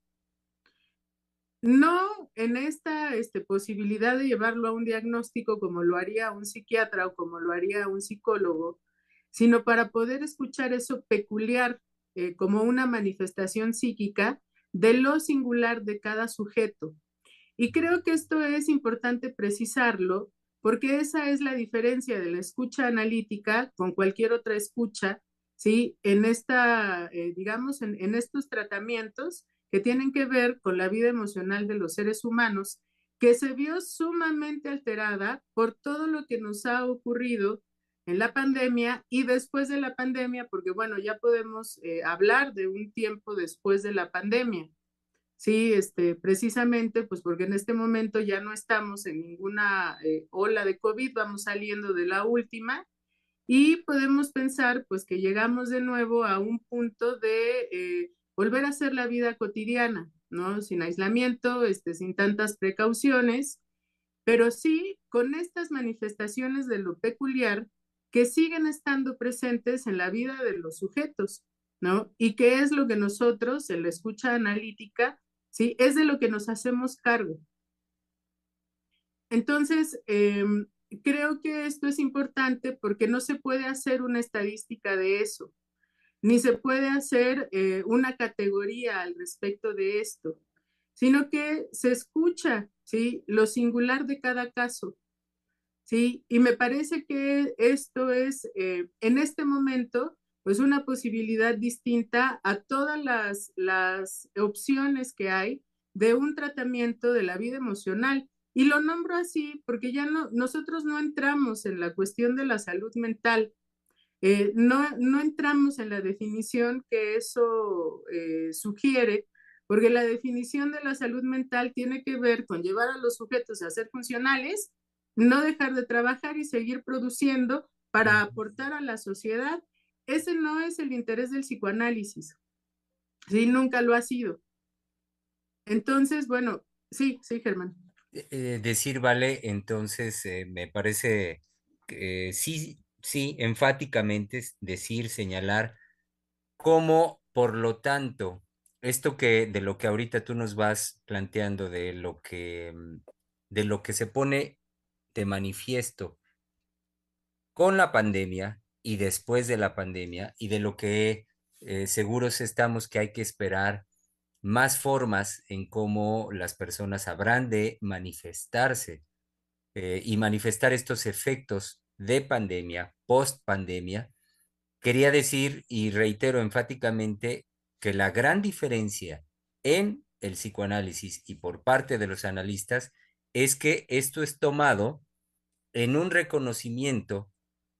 No en esta posibilidad de llevarlo a un diagnóstico como lo haría un psiquiatra o como lo haría un psicólogo, sino para poder escuchar eso peculiar como una manifestación psíquica de lo singular de cada sujeto. Y creo que esto es importante precisarlo porque esa es la diferencia de la escucha analítica con cualquier otra escucha, ¿sí? En esta, digamos, en estos tratamientos que tienen que ver con la vida emocional de los seres humanos, que se vio sumamente alterada por todo lo que nos ha ocurrido en la pandemia y después de la pandemia, porque bueno, ya podemos hablar de un tiempo después de la pandemia. Sí, precisamente, pues porque en este momento ya no estamos en ninguna ola de COVID, vamos saliendo de la última y podemos pensar pues que llegamos de nuevo a un punto de volver a hacer la vida cotidiana, ¿no? Sin aislamiento, sin tantas precauciones, pero sí con estas manifestaciones de lo peculiar que siguen estando presentes en la vida de los sujetos. ¿no? ¿Y qué es lo que nosotros, en la escucha analítica, ¿sí? Es de lo que nos hacemos cargo. Entonces, creo que esto es importante porque no se puede hacer una estadística de eso, ni se puede hacer una categoría al respecto de esto, sino que se escucha, ¿sí? Lo singular de cada caso, ¿sí? Y me parece que esto es, en este momento, pues una posibilidad distinta a todas las opciones que hay de un tratamiento de la vida emocional. Y lo nombro así porque ya no, nosotros no entramos en la cuestión de la salud mental, no entramos en la definición que eso sugiere, porque la definición de la salud mental tiene que ver con llevar a los sujetos a ser funcionales, no dejar de trabajar y seguir produciendo para aportar a la sociedad. Ese no es el interés del psicoanálisis, sí, nunca lo ha sido. Entonces, bueno, sí, sí, Germán. Decir vale, entonces me parece que sí, sí, enfáticamente es decir, señalar cómo, por lo tanto, esto que de lo que ahorita tú nos vas planteando, de lo que se pone de manifiesto con la pandemia y después de la pandemia y de lo que seguros estamos que hay que esperar más formas en cómo las personas habrán de manifestarse y manifestar estos efectos de pandemia, post pandemia. Quería decir y reitero enfáticamente que la gran diferencia en el psicoanálisis y por parte de los analistas es que esto es tomado en un reconocimiento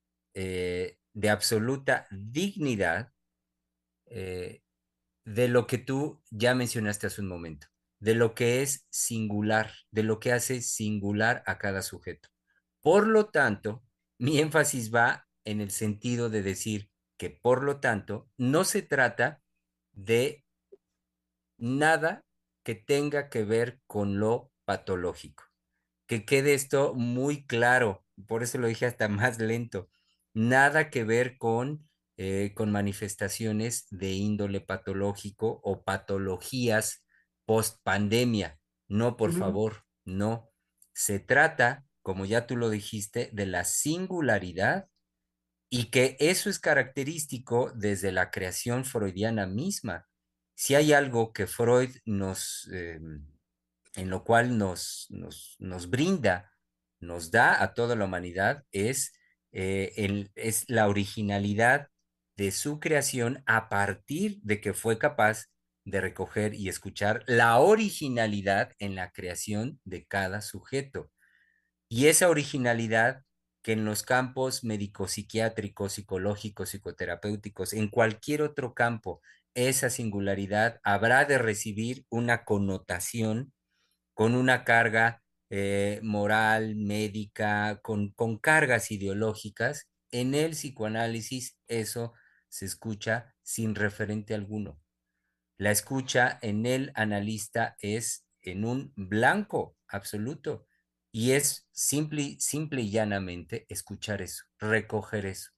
de absoluta dignidad eh, de lo que tú ya mencionaste hace un momento, de lo que es singular, de lo que hace singular a cada sujeto. Por lo tanto, mi énfasis va en el sentido de decir que, por lo tanto, no se trata de nada que tenga que ver con lo patológico. Que quede esto muy claro, por eso lo dije hasta más lento. Nada que ver con manifestaciones de índole patológico o patologías post pandemia. No, por favor, no. Se trata, como ya tú lo dijiste, de la singularidad y que eso es característico desde la creación freudiana misma. Si hay algo que Freud en lo cual nos brinda, nos da a toda la humanidad, es la originalidad de su creación a partir de que fue capaz de recoger y escuchar la originalidad en la creación de cada sujeto. Y esa originalidad que en los campos médico-psiquiátricos, psicológicos, psicoterapéuticos, en cualquier otro campo, esa singularidad habrá de recibir una connotación con una carga moral, médica, con cargas ideológicas. En el psicoanálisis eso se escucha sin referente alguno. La escucha en el analista es en un blanco absoluto y es simple y llanamente escuchar eso, recoger eso.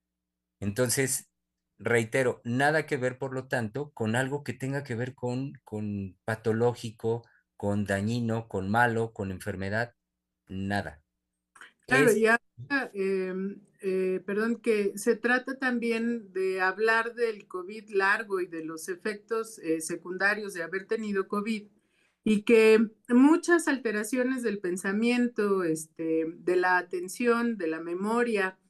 Entonces, reitero, nada que ver, por lo tanto, con algo que tenga que ver con patológico, con dañino, con malo, con enfermedad, nada. Claro, Es, y ahora, perdón, que se trata también de hablar del COVID largo y de los efectos secundarios de haber tenido COVID y que muchas alteraciones del pensamiento, de la atención, de la memoria,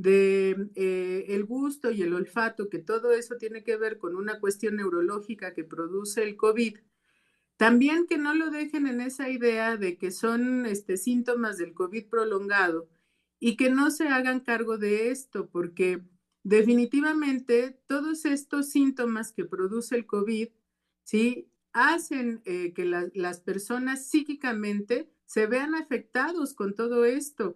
de el gusto y el olfato, que todo eso tiene que ver con una cuestión neurológica que produce el COVID. También que no lo dejen en esa idea de que son síntomas del COVID prolongado y que no se hagan cargo de esto, porque definitivamente todos estos síntomas que produce el COVID, ¿sí? Hacen que las personas psíquicamente se vean afectados con todo esto.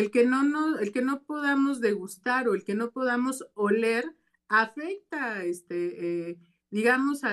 El que no podamos degustar o el que no podamos oler afecta digamos,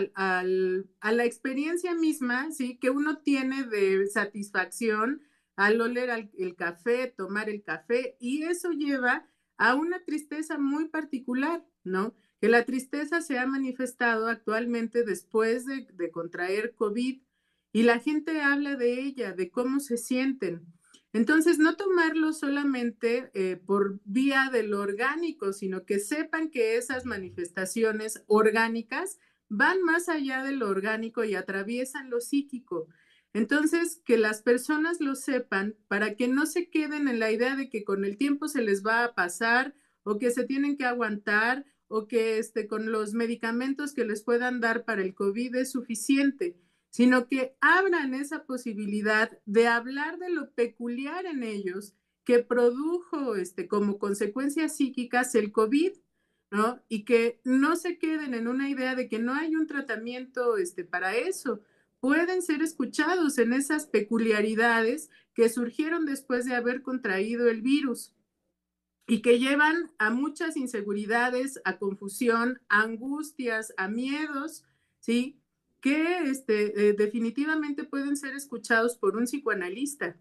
a la experiencia misma, ¿sí? Que uno tiene de satisfacción al oler el café, tomar el café, y eso lleva a una tristeza muy particular, ¿no? que la tristeza se ha manifestado actualmente después de contraer COVID y la gente habla de ella, de cómo se sienten. Entonces, no tomarlo solamente por vía de lo orgánico, sino que sepan que esas manifestaciones orgánicas van más allá de lo orgánico y atraviesan lo psíquico. Entonces, que las personas lo sepan para que no se queden en la idea de que con el tiempo se les va a pasar o que se tienen que aguantar o que con los medicamentos que les puedan dar para el COVID es suficiente, sino que abran esa posibilidad de hablar de lo peculiar en ellos que produjo como consecuencias psíquicas el COVID, ¿no? Y que no se queden en una idea de que no hay un tratamiento para eso. Pueden ser escuchados en esas peculiaridades que surgieron después de haber contraído el virus y que llevan a muchas inseguridades, a confusión, a angustias, a miedos, ¿sí? Que definitivamente pueden ser escuchados por un psicoanalista.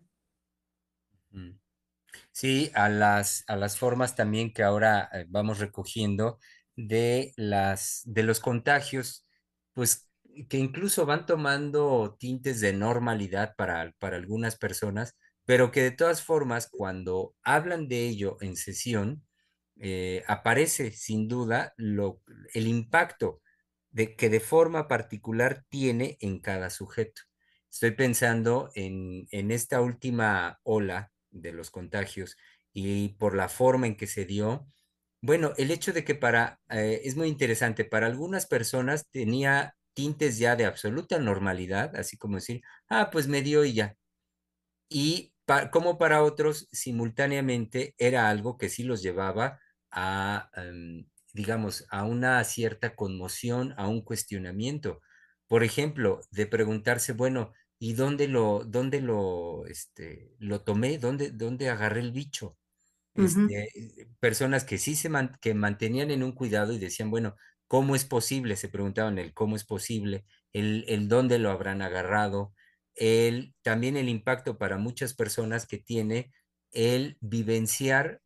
Mm. Sí, a las formas también que ahora vamos recogiendo de los contagios, pues que incluso van tomando tintes de normalidad para algunas personas, pero que de todas formas, cuando hablan de ello en sesión, aparece sin duda el impacto que de forma particular tiene en cada sujeto. Estoy pensando en esta última ola de los contagios y por la forma en que se dio. Bueno, el hecho de que es muy interesante, para algunas personas tenía tintes ya de absoluta normalidad, así como decir, ah, pues me dio y ya. Y como para otros, simultáneamente era algo que sí los llevaba a, digamos, a una cierta conmoción, a un cuestionamiento. Por ejemplo, de preguntarse, bueno, ¿y dónde lo tomé? ¿Dónde agarré el bicho? Ujú. Personas que sí que mantenían en un cuidado y decían, bueno, ¿cómo es posible? Se preguntaban el cómo es posible, el dónde lo habrán agarrado, también el impacto para muchas personas que tiene el vivenciar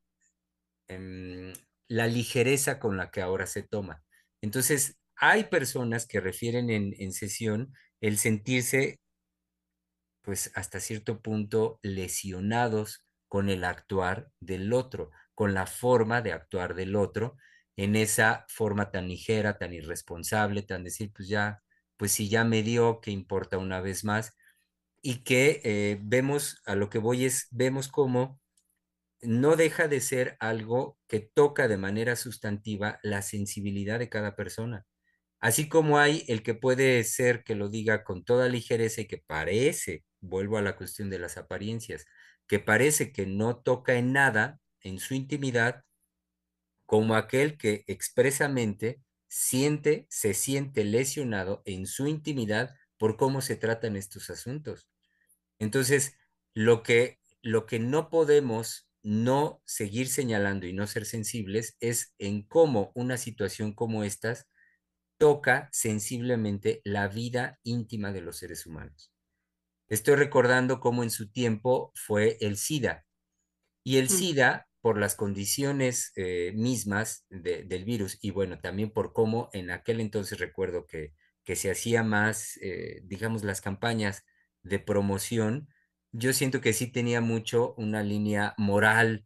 em, la ligereza con la que ahora se toma. Entonces, hay personas que refieren en sesión el sentirse pues hasta cierto punto lesionados con el actuar del otro, con la forma de actuar del otro, en esa forma tan ligera, tan irresponsable, tan decir, pues ya, pues si ya me dio, ¿qué importa una vez más? Y que vemos, a lo que voy es, vemos cómo no deja de ser algo que toca de manera sustantiva la sensibilidad de cada persona. Así como hay el que puede ser que lo diga con toda ligereza y que parece, vuelvo a la cuestión de las apariencias, que parece que no toca en nada en su intimidad, como aquel que expresamente se siente lesionado en su intimidad por cómo se tratan estos asuntos. Entonces, lo que no podemos no seguir señalando y no ser sensibles es en cómo una situación como estas toca sensiblemente la vida íntima de los seres humanos. Estoy recordando cómo en su tiempo fue el SIDA. Y el SIDA, por las condiciones mismas del virus, y bueno, también por cómo en aquel entonces recuerdo que se hacía más, digamos, las campañas de promoción, yo siento que sí tenía mucho una línea moral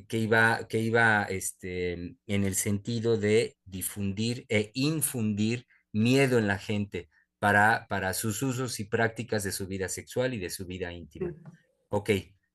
que iba en el sentido de difundir e infundir miedo en la gente para sus usos y prácticas de su vida sexual y de su vida íntima. Ok,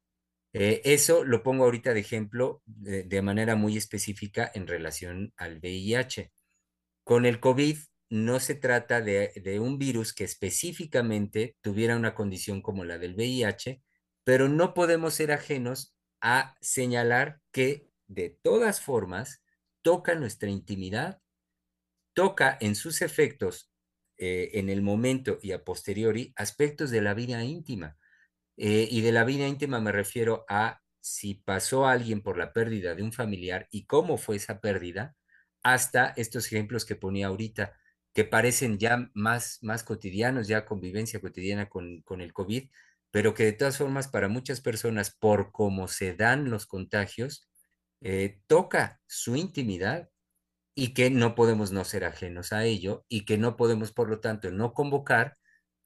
eso lo pongo ahorita de ejemplo de manera muy específica en relación al VIH. Con el COVID no se trata de un virus que específicamente tuviera una condición como la del VIH, pero no podemos ser ajenos a señalar que de todas formas toca nuestra intimidad, toca en sus efectos en el momento y a posteriori aspectos de la vida íntima. Y de la vida íntima me refiero a si pasó alguien por la pérdida de un familiar y cómo fue esa pérdida, hasta estos ejemplos que ponía ahorita, que parecen ya más cotidianos, ya convivencia cotidiana con el COVID, pero que de todas formas para muchas personas, por cómo se dan los contagios, toca su intimidad y que no podemos no ser ajenos a ello y que no podemos, por lo tanto, no convocar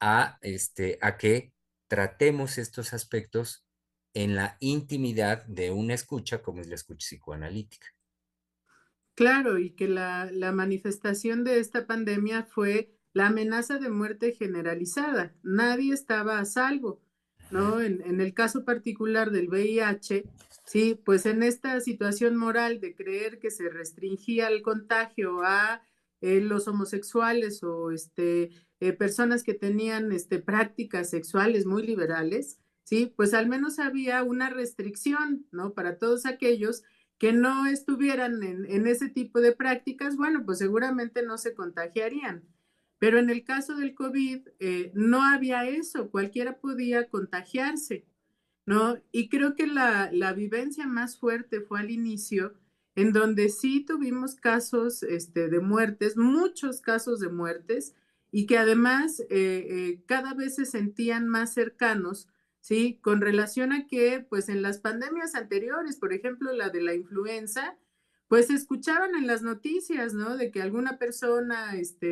a que tratemos estos aspectos en la intimidad de una escucha como es la escucha psicoanalítica. Claro, y que la manifestación de esta pandemia fue la amenaza de muerte generalizada. Nadie estaba a salvo, ¿no? En el caso particular del VIH, sí, pues en esta situación moral de creer que se restringía el contagio a los homosexuales o personas que tenían prácticas sexuales muy liberales, sí, pues al menos había una restricción, ¿no? Para todos aquellos que no estuvieran en ese tipo de prácticas, bueno, pues seguramente no se contagiarían. Pero en el caso del COVID, no había eso, cualquiera podía contagiarse, ¿no? Y creo que la vivencia más fuerte fue al inicio, en donde sí tuvimos casos de muertes, muchos casos de muertes, y que además cada vez se sentían más cercanos, ¿sí? Con relación a que, pues en las pandemias anteriores, por ejemplo, la de la influenza, pues se escuchaban en las noticias, ¿no? De que alguna persona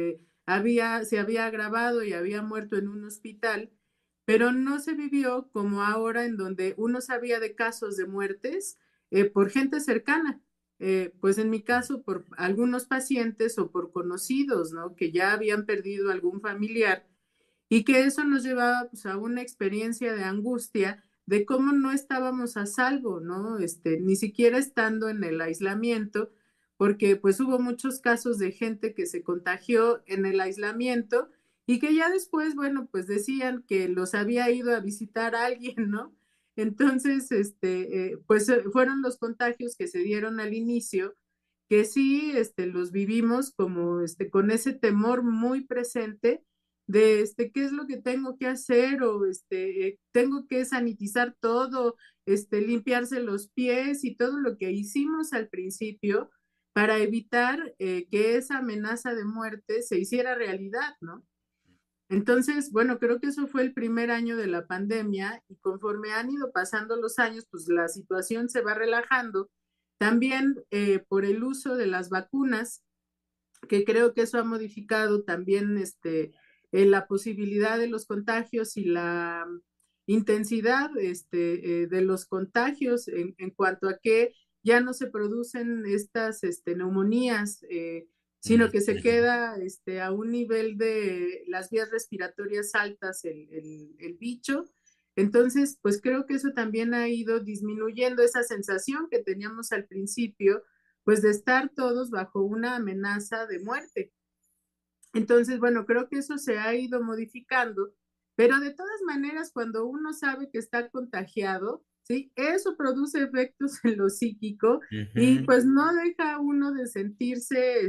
se había agravado y había muerto en un hospital, pero no se vivió como ahora en donde uno sabía de casos de muertes por gente cercana. Pues en mi caso, por algunos pacientes o por conocidos, ¿no? Que ya habían perdido algún familiar y que eso nos llevaba pues, a una experiencia de angustia de cómo no estábamos a salvo, ¿no? Ni siquiera estando en el aislamiento, porque pues hubo muchos casos de gente que se contagió en el aislamiento y que ya después, bueno, pues decían que los había ido a visitar a alguien, ¿no? Entonces, pues fueron los contagios que se dieron al inicio, que sí, los vivimos como, con ese temor muy presente de, qué es lo que tengo que hacer o, tengo que sanitizar todo, limpiarse los pies y todo lo que hicimos al principio para evitar que esa amenaza de muerte se hiciera realidad, ¿no? Entonces, bueno, creo que eso fue el primer año de la pandemia y conforme han ido pasando los años, pues la situación se va relajando. También por el uso de las vacunas, que creo que eso ha modificado también la posibilidad de los contagios y la intensidad de los contagios en cuanto a que ya no se producen estas neumonías, sino que se queda a un nivel de las vías respiratorias altas el bicho. Entonces, pues creo que eso también ha ido disminuyendo esa sensación que teníamos al principio, pues de estar todos bajo una amenaza de muerte. Entonces, bueno, creo que eso se ha ido modificando, pero de todas maneras, cuando uno sabe que está contagiado, ¿sí? Eso produce efectos en lo psíquico y pues no deja a uno de sentirse,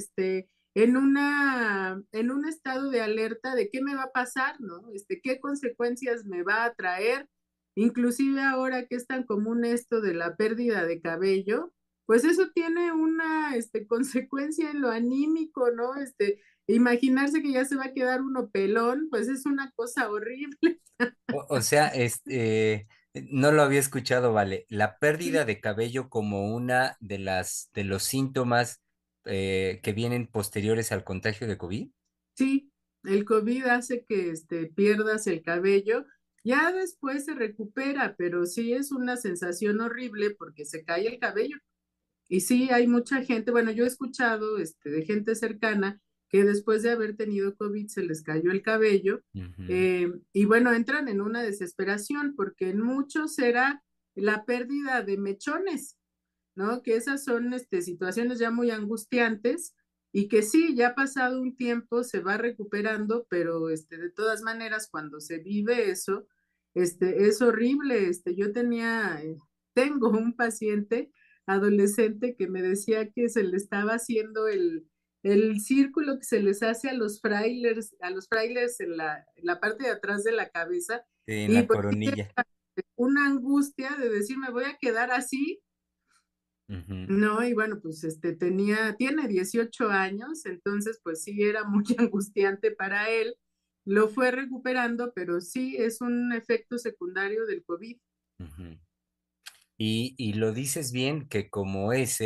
en un estado de alerta de qué me va a pasar, ¿no? Qué consecuencias me va a traer, inclusive ahora que es tan común esto de la pérdida de cabello, pues eso tiene una, consecuencia en lo anímico, ¿no? Imaginarse que ya se va a quedar uno pelón, pues es una cosa horrible. O sea, no lo había escuchado, vale. La Sí, pérdida de cabello como una de los síntomas que vienen posteriores al contagio de COVID. sí, el COVID hace que pierdas el cabello, ya después se recupera, pero sí es una sensación horrible porque se cae el cabello. Y sí, hay mucha gente, bueno, yo he escuchado de gente cercana que después de haber tenido COVID se les cayó el cabello Ujú. y bueno, entran en una desesperación porque en muchos era la pérdida de mechones, ¿no? Que esas son situaciones ya muy angustiantes y que sí, ya pasado un tiempo se va recuperando, pero de todas maneras cuando se vive eso, es horrible. Yo tengo un paciente adolescente que me decía que se le estaba haciendo el círculo que se les hace a los frailes en la parte de atrás de la cabeza, Sí, en y la pues sí, coronilla. una angustia de decir, me voy a quedar así. Ujú, No, y bueno, pues tiene 18 años, entonces pues sí era muy angustiante para él. Lo fue recuperando, pero sí es un efecto secundario del COVID. ujú. Y lo dices bien que como ese,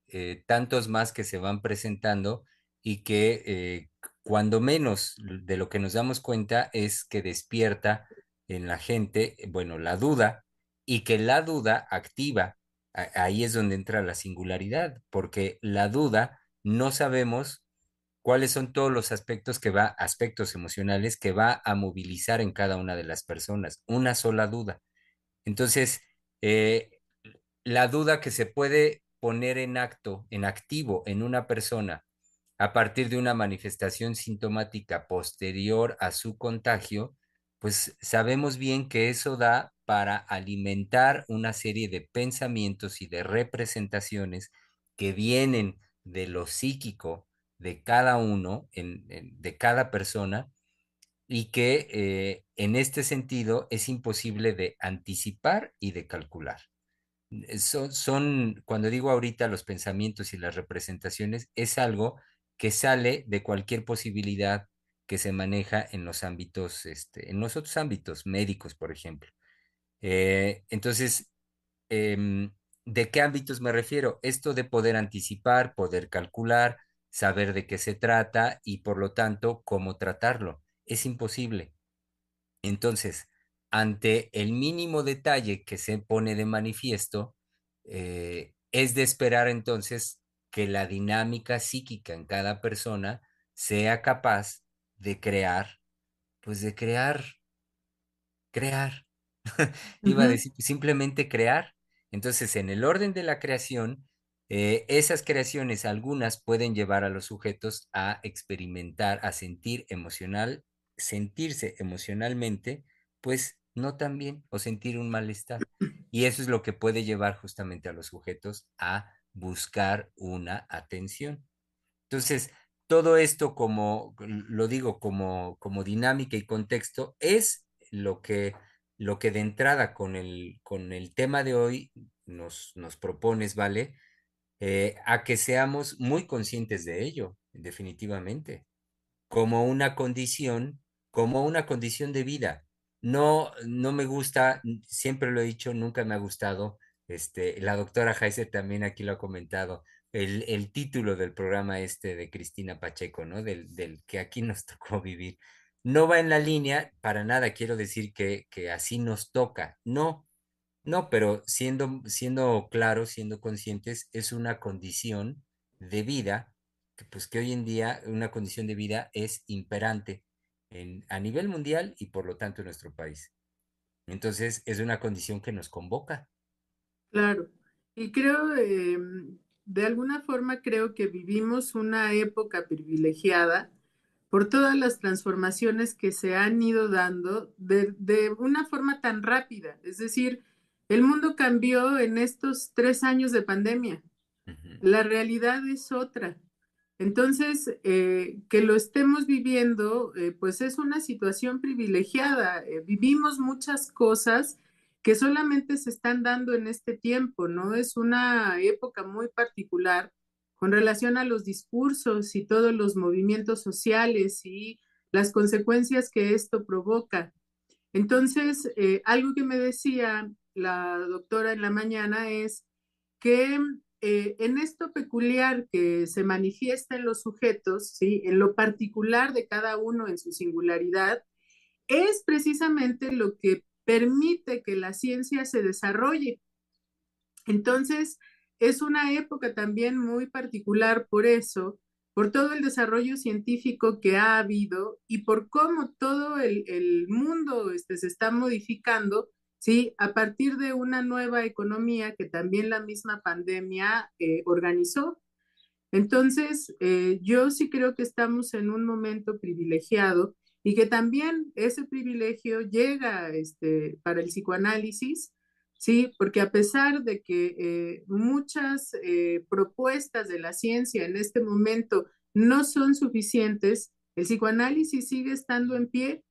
tantos más que se van presentando y que cuando menos de lo que nos damos cuenta es que despierta en la gente, bueno, la duda, y que la duda activa, ahí es donde entra la singularidad, porque la duda no sabemos cuáles son todos los aspectos emocionales que va a movilizar en cada una de las personas, una sola duda. Entonces, eh, la duda que se puede poner en activo en una persona a partir de una manifestación sintomática posterior a su contagio, pues sabemos bien que eso da para alimentar una serie de pensamientos y de representaciones que vienen de lo psíquico de cada uno, de cada persona, y que en este sentido es imposible de anticipar y de calcular. Cuando digo ahorita los pensamientos y las representaciones, es algo que sale de cualquier posibilidad que se maneja en los ámbitos, en los otros ámbitos médicos, por ejemplo. Entonces, ¿de qué ámbitos me refiero? Esto de poder anticipar, poder calcular, saber de qué se trata y por lo tanto cómo tratarlo. Es imposible. Entonces, ante el mínimo detalle que se pone de manifiesto, es de esperar entonces que la dinámica psíquica en cada persona sea capaz de crear, pues de crear. Iba a Ujú. decir simplemente crear. Entonces, en el orden de la creación, esas creaciones, algunas pueden llevar a los sujetos a experimentar, a sentirse emocionalmente, pues no tan bien o sentir un malestar. Y eso es lo que puede llevar justamente a los sujetos a buscar una atención. Entonces, todo esto, como lo digo, como dinámica y contexto, es lo que de entrada con el tema de hoy nos propones, ¿vale? A que seamos muy conscientes de ello, definitivamente, como una condición, como una condición de vida. No, no me gusta, siempre lo he dicho, nunca me ha gustado. La doctora Heiser también aquí lo ha comentado, el título del programa de Cristina Pacheco, ¿no? Del que aquí nos tocó vivir. No va en la línea, para nada quiero decir que así nos toca. No, no, pero siendo claros, siendo conscientes, es una condición de vida, que, pues que hoy en día una condición de vida es imperante a nivel mundial y por lo tanto en nuestro país. Entonces es una condición que nos convoca. Claro. Y creo, de alguna forma creo que vivimos una época privilegiada por todas las transformaciones que se han ido dando de una forma tan rápida. Es decir, el mundo cambió en estos 3 años de pandemia. Ujú. La realidad es otra. Entonces, que lo estemos viviendo, pues es una situación privilegiada. Vivimos muchas cosas que solamente se están dando en este tiempo, ¿no? Es una época muy particular con relación a los discursos y todos los movimientos sociales y las consecuencias que esto provoca. Entonces, algo que me decía la doctora en la mañana es que en esto peculiar que se manifiesta en los sujetos, ¿sí? En lo particular de cada uno en su singularidad, es precisamente lo que permite que la ciencia se desarrolle. Entonces, es una época también muy particular por eso, por todo el desarrollo científico que ha habido y por cómo todo el mundo se está modificando, ¿sí? A partir de una nueva economía que también la misma pandemia organizó. Entonces, yo sí creo que estamos en un momento privilegiado y que también ese privilegio llega para el psicoanálisis, sí, porque a pesar de que muchas propuestas de la ciencia en este momento no son suficientes, el psicoanálisis sigue estando en pie.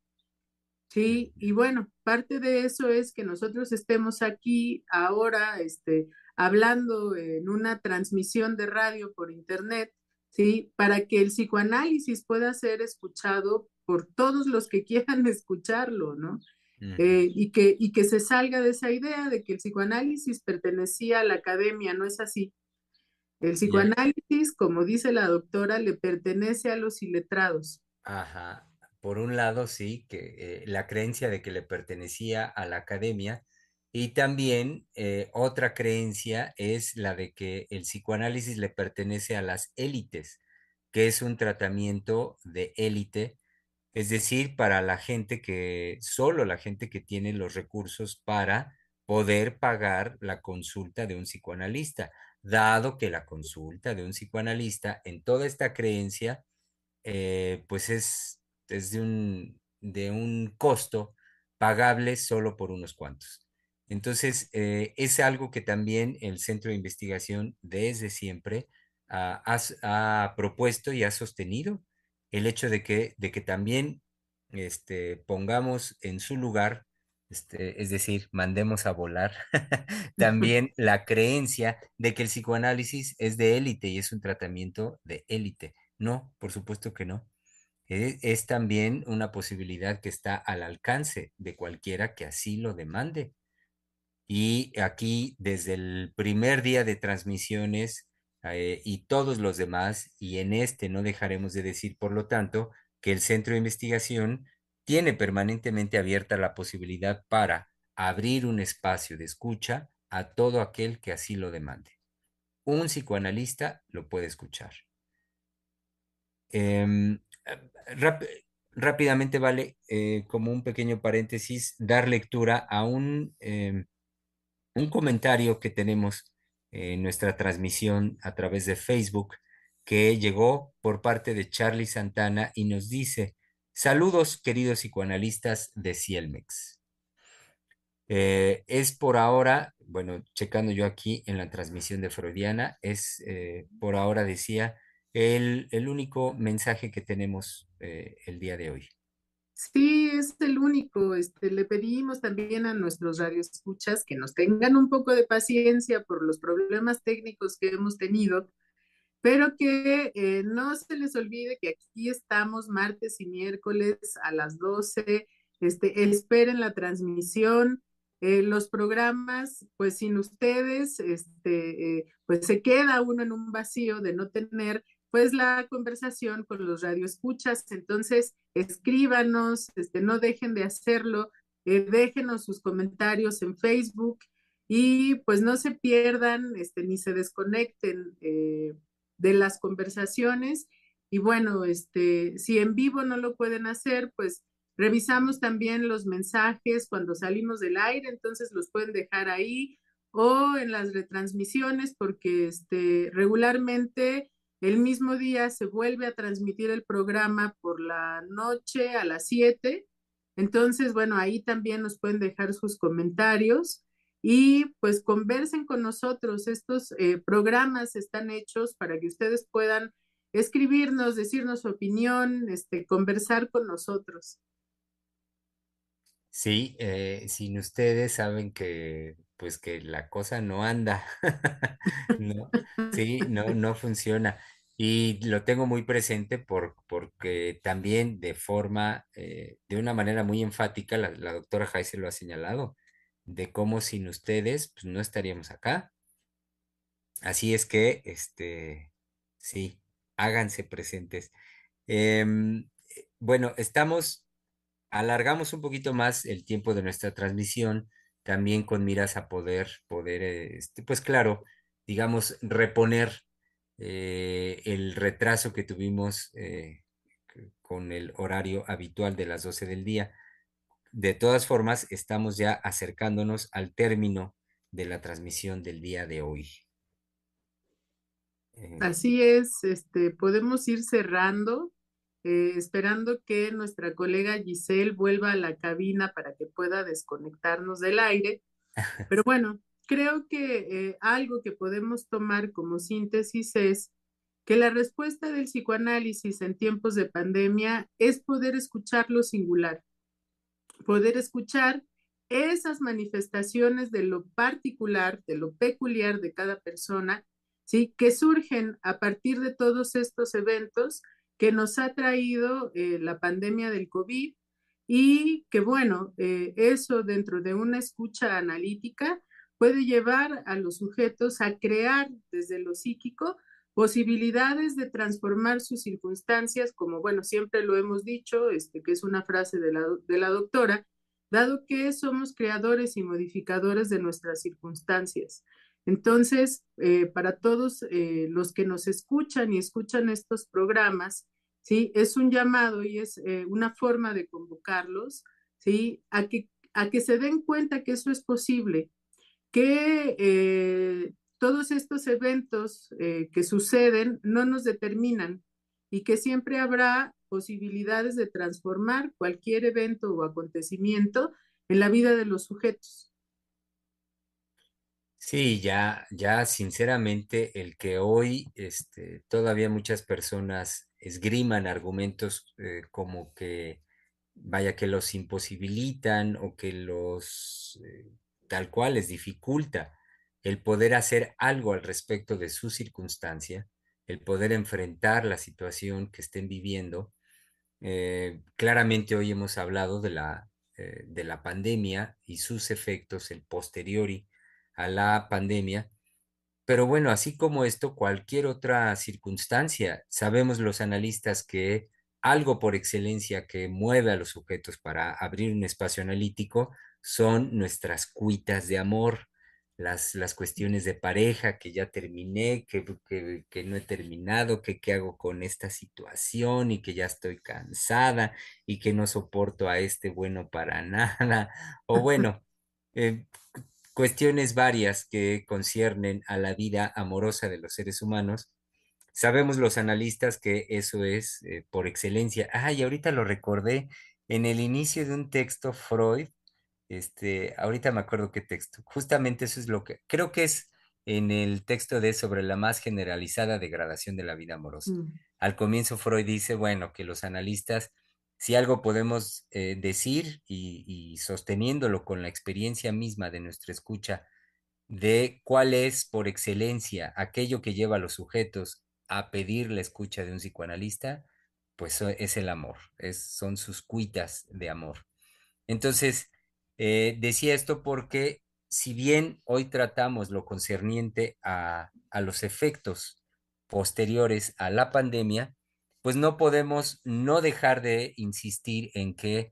Sí, y bueno, parte de eso es que nosotros estemos aquí ahora, hablando en una transmisión de radio por internet, sí, para que el psicoanálisis pueda ser escuchado por todos los que quieran escucharlo, ¿no? Ujú. Y que se salga de esa idea de que el psicoanálisis pertenecía a la academia, no es así. El Ya. psicoanálisis, como dice la doctora, le pertenece a los iletrados. Ajá. Por un lado, sí, que la creencia de que le pertenecía a la academia y también otra creencia es la de que el psicoanálisis le pertenece a las élites, que es un tratamiento de élite, es decir, para la gente que, solo la gente que tiene los recursos para poder pagar la consulta de un psicoanalista, dado que la consulta de un psicoanalista en toda esta creencia pues es de un costo pagable solo por unos cuantos. Entonces, es algo que también el Centro de Investigación desde siempre ha propuesto y ha sostenido el hecho de que también pongamos en su lugar, es decir, mandemos a volar también la creencia de que el psicoanálisis es de élite y es un tratamiento de élite. No, por supuesto que no. Es también una posibilidad que está al alcance de cualquiera que así lo demande. Y aquí, desde el primer día de transmisiones y todos los demás, y en este no dejaremos de decir, por lo tanto, que el centro de investigación tiene permanentemente abierta la posibilidad para abrir un espacio de escucha a todo aquel que así lo demande. Un psicoanalista lo puede escuchar. Em, rap- Rápidamente, vale, como un pequeño paréntesis, dar lectura a un comentario que tenemos en nuestra transmisión a través de Facebook que llegó por parte de Charlie Santana y nos dice, saludos queridos psicoanalistas de Cielmex. Es por ahora, bueno, checando yo aquí en la transmisión de Freudiana, es por ahora, decía, el único mensaje que tenemos el día de hoy. Sí, es el único. Le pedimos también a nuestros radioescuchas que nos tengan un poco de paciencia por los problemas técnicos que hemos tenido, pero que no se les olvide que aquí estamos martes y miércoles a las 12. Esperen la transmisión. Los programas, pues sin ustedes, pues se queda uno en un vacío de no tener pues la conversación con los radioescuchas. Entonces, escríbanos, no dejen de hacerlo, déjenos sus comentarios en Facebook y pues no se pierdan, ni se desconecten de las conversaciones. Y bueno, si en vivo no lo pueden hacer, pues revisamos también los mensajes cuando salimos del aire, entonces los pueden dejar ahí o en las retransmisiones, porque regularmente el mismo día se vuelve a transmitir el programa por la noche a las 7. Entonces, bueno, ahí también nos pueden dejar sus comentarios y pues conversen con nosotros. Estos programas están hechos para que ustedes puedan escribirnos, decirnos su opinión, conversar con nosotros. Sí, sin ustedes saben que pues que la cosa no anda, ¿no? Sí, no funciona. Y lo tengo muy presente porque también de forma, de una manera muy enfática, la doctora Jaise lo ha señalado, de cómo sin ustedes pues no estaríamos acá. Así es que, sí, háganse presentes. Bueno, alargamos un poquito más el tiempo de nuestra transmisión, también con miras a poder, pues claro, digamos, reponer el retraso que tuvimos con el horario habitual de las 12 del día. De todas formas, estamos ya acercándonos al término de la transmisión del día de hoy. Eh, Así es, podemos ir cerrando, esperando que nuestra colega Giselle vuelva a la cabina para que pueda desconectarnos del aire. Pero bueno, creo que algo que podemos tomar como síntesis es que la respuesta del psicoanálisis en tiempos de pandemia es poder escuchar lo singular, poder escuchar esas manifestaciones de lo particular, de lo peculiar de cada persona, ¿sí? Que surgen a partir de todos estos eventos que nos ha traído la pandemia del COVID y que bueno, eso dentro de una escucha analítica, puede llevar a los sujetos a crear desde lo psíquico posibilidades de transformar sus circunstancias, como bueno, siempre lo hemos dicho, que es una frase de la doctora, dado que somos creadores y modificadores de nuestras circunstancias. Entonces, para todos los que nos escuchan y escuchan estos programas, ¿sí? Es un llamado y es una forma de convocarlos, ¿sí? A que se den cuenta que eso es posible, que todos estos eventos que suceden no nos determinan y que siempre habrá posibilidades de transformar cualquier evento o acontecimiento en la vida de los sujetos. Sí, ya sinceramente el que hoy todavía muchas personas esgriman argumentos como que vaya que los imposibilitan o que los tal cual les dificulta el poder hacer algo al respecto de su circunstancia, el poder enfrentar la situación que estén viviendo. Claramente hoy hemos hablado de la pandemia y sus efectos, el posteriori a la pandemia, pero bueno, así como esto, cualquier otra circunstancia, sabemos los analistas que algo por excelencia que mueve a los sujetos para abrir un espacio analítico son nuestras cuitas de amor, las cuestiones de pareja, que ya terminé, que no he terminado, que qué hago con esta situación y que ya estoy cansada y que no soporto a este bueno para nada, o bueno. eh, Cuestiones varias que conciernen a la vida amorosa de los seres humanos. Sabemos los analistas que eso es por excelencia. Y ahorita lo recordé en el inicio de un texto Freud, ahorita me acuerdo qué texto. Justamente eso es lo que creo que es en el texto de sobre la más generalizada degradación de la vida amorosa. Al comienzo Freud dice, bueno, que los analistas, si algo podemos decir y sosteniéndolo con la experiencia misma de nuestra escucha, de cuál es por excelencia aquello que lleva a los sujetos a pedir la escucha de un psicoanalista, pues es el amor, son sus cuitas de amor. Entonces, decía esto porque si bien hoy tratamos lo concerniente a los efectos posteriores a la pandemia, pues no podemos no dejar de insistir en que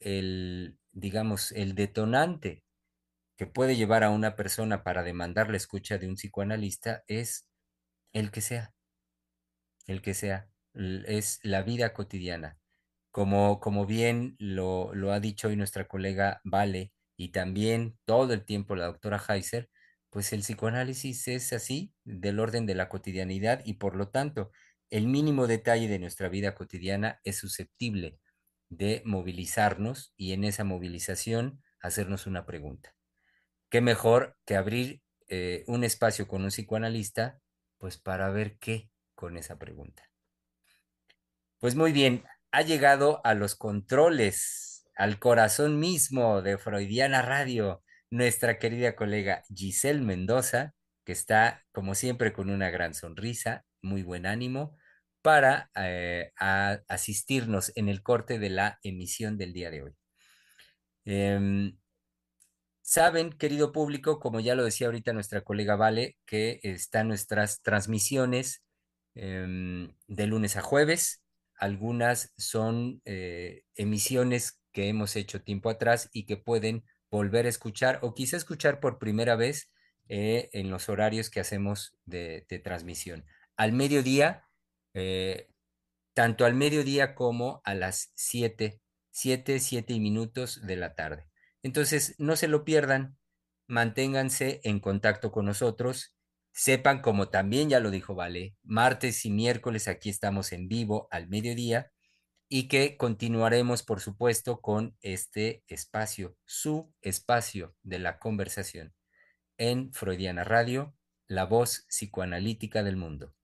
digamos, el detonante que puede llevar a una persona para demandar la escucha de un psicoanalista es el que sea, el que sea, es la vida cotidiana. Como bien lo ha dicho hoy nuestra colega Vale y también todo el tiempo la doctora Heiser, pues el psicoanálisis es así, del orden de la cotidianidad y por lo tanto el mínimo detalle de nuestra vida cotidiana es susceptible de movilizarnos y en esa movilización hacernos una pregunta. ¿Qué mejor que abrir un espacio con un psicoanalista, pues para ver qué con esa pregunta? Pues muy bien, ha llegado a los controles, al corazón mismo de Freudiana Radio, nuestra querida colega Giselle Mendoza, que está, como siempre, con una gran sonrisa, muy buen ánimo, para asistirnos en el corte de la emisión del día de hoy. Saben, querido público, como ya lo decía ahorita nuestra colega Vale, que están nuestras transmisiones de lunes a jueves. Algunas son emisiones que hemos hecho tiempo atrás y que pueden volver a escuchar o quizá escuchar por primera vez en los horarios que hacemos de transmisión. Al mediodía, eh, tanto al mediodía como a las 7 y minutos de la tarde. Entonces, no se lo pierdan, manténganse en contacto con nosotros, sepan, como también ya lo dijo Vale, martes y miércoles aquí estamos en vivo al mediodía y que continuaremos, por supuesto, con este espacio, su espacio de la conversación en Freudiana Radio, la voz psicoanalítica del mundo.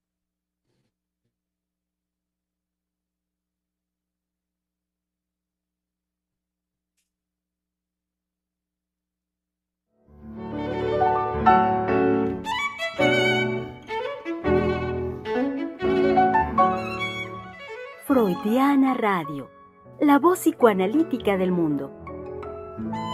Freudiana Radio, la voz psicoanalítica del mundo.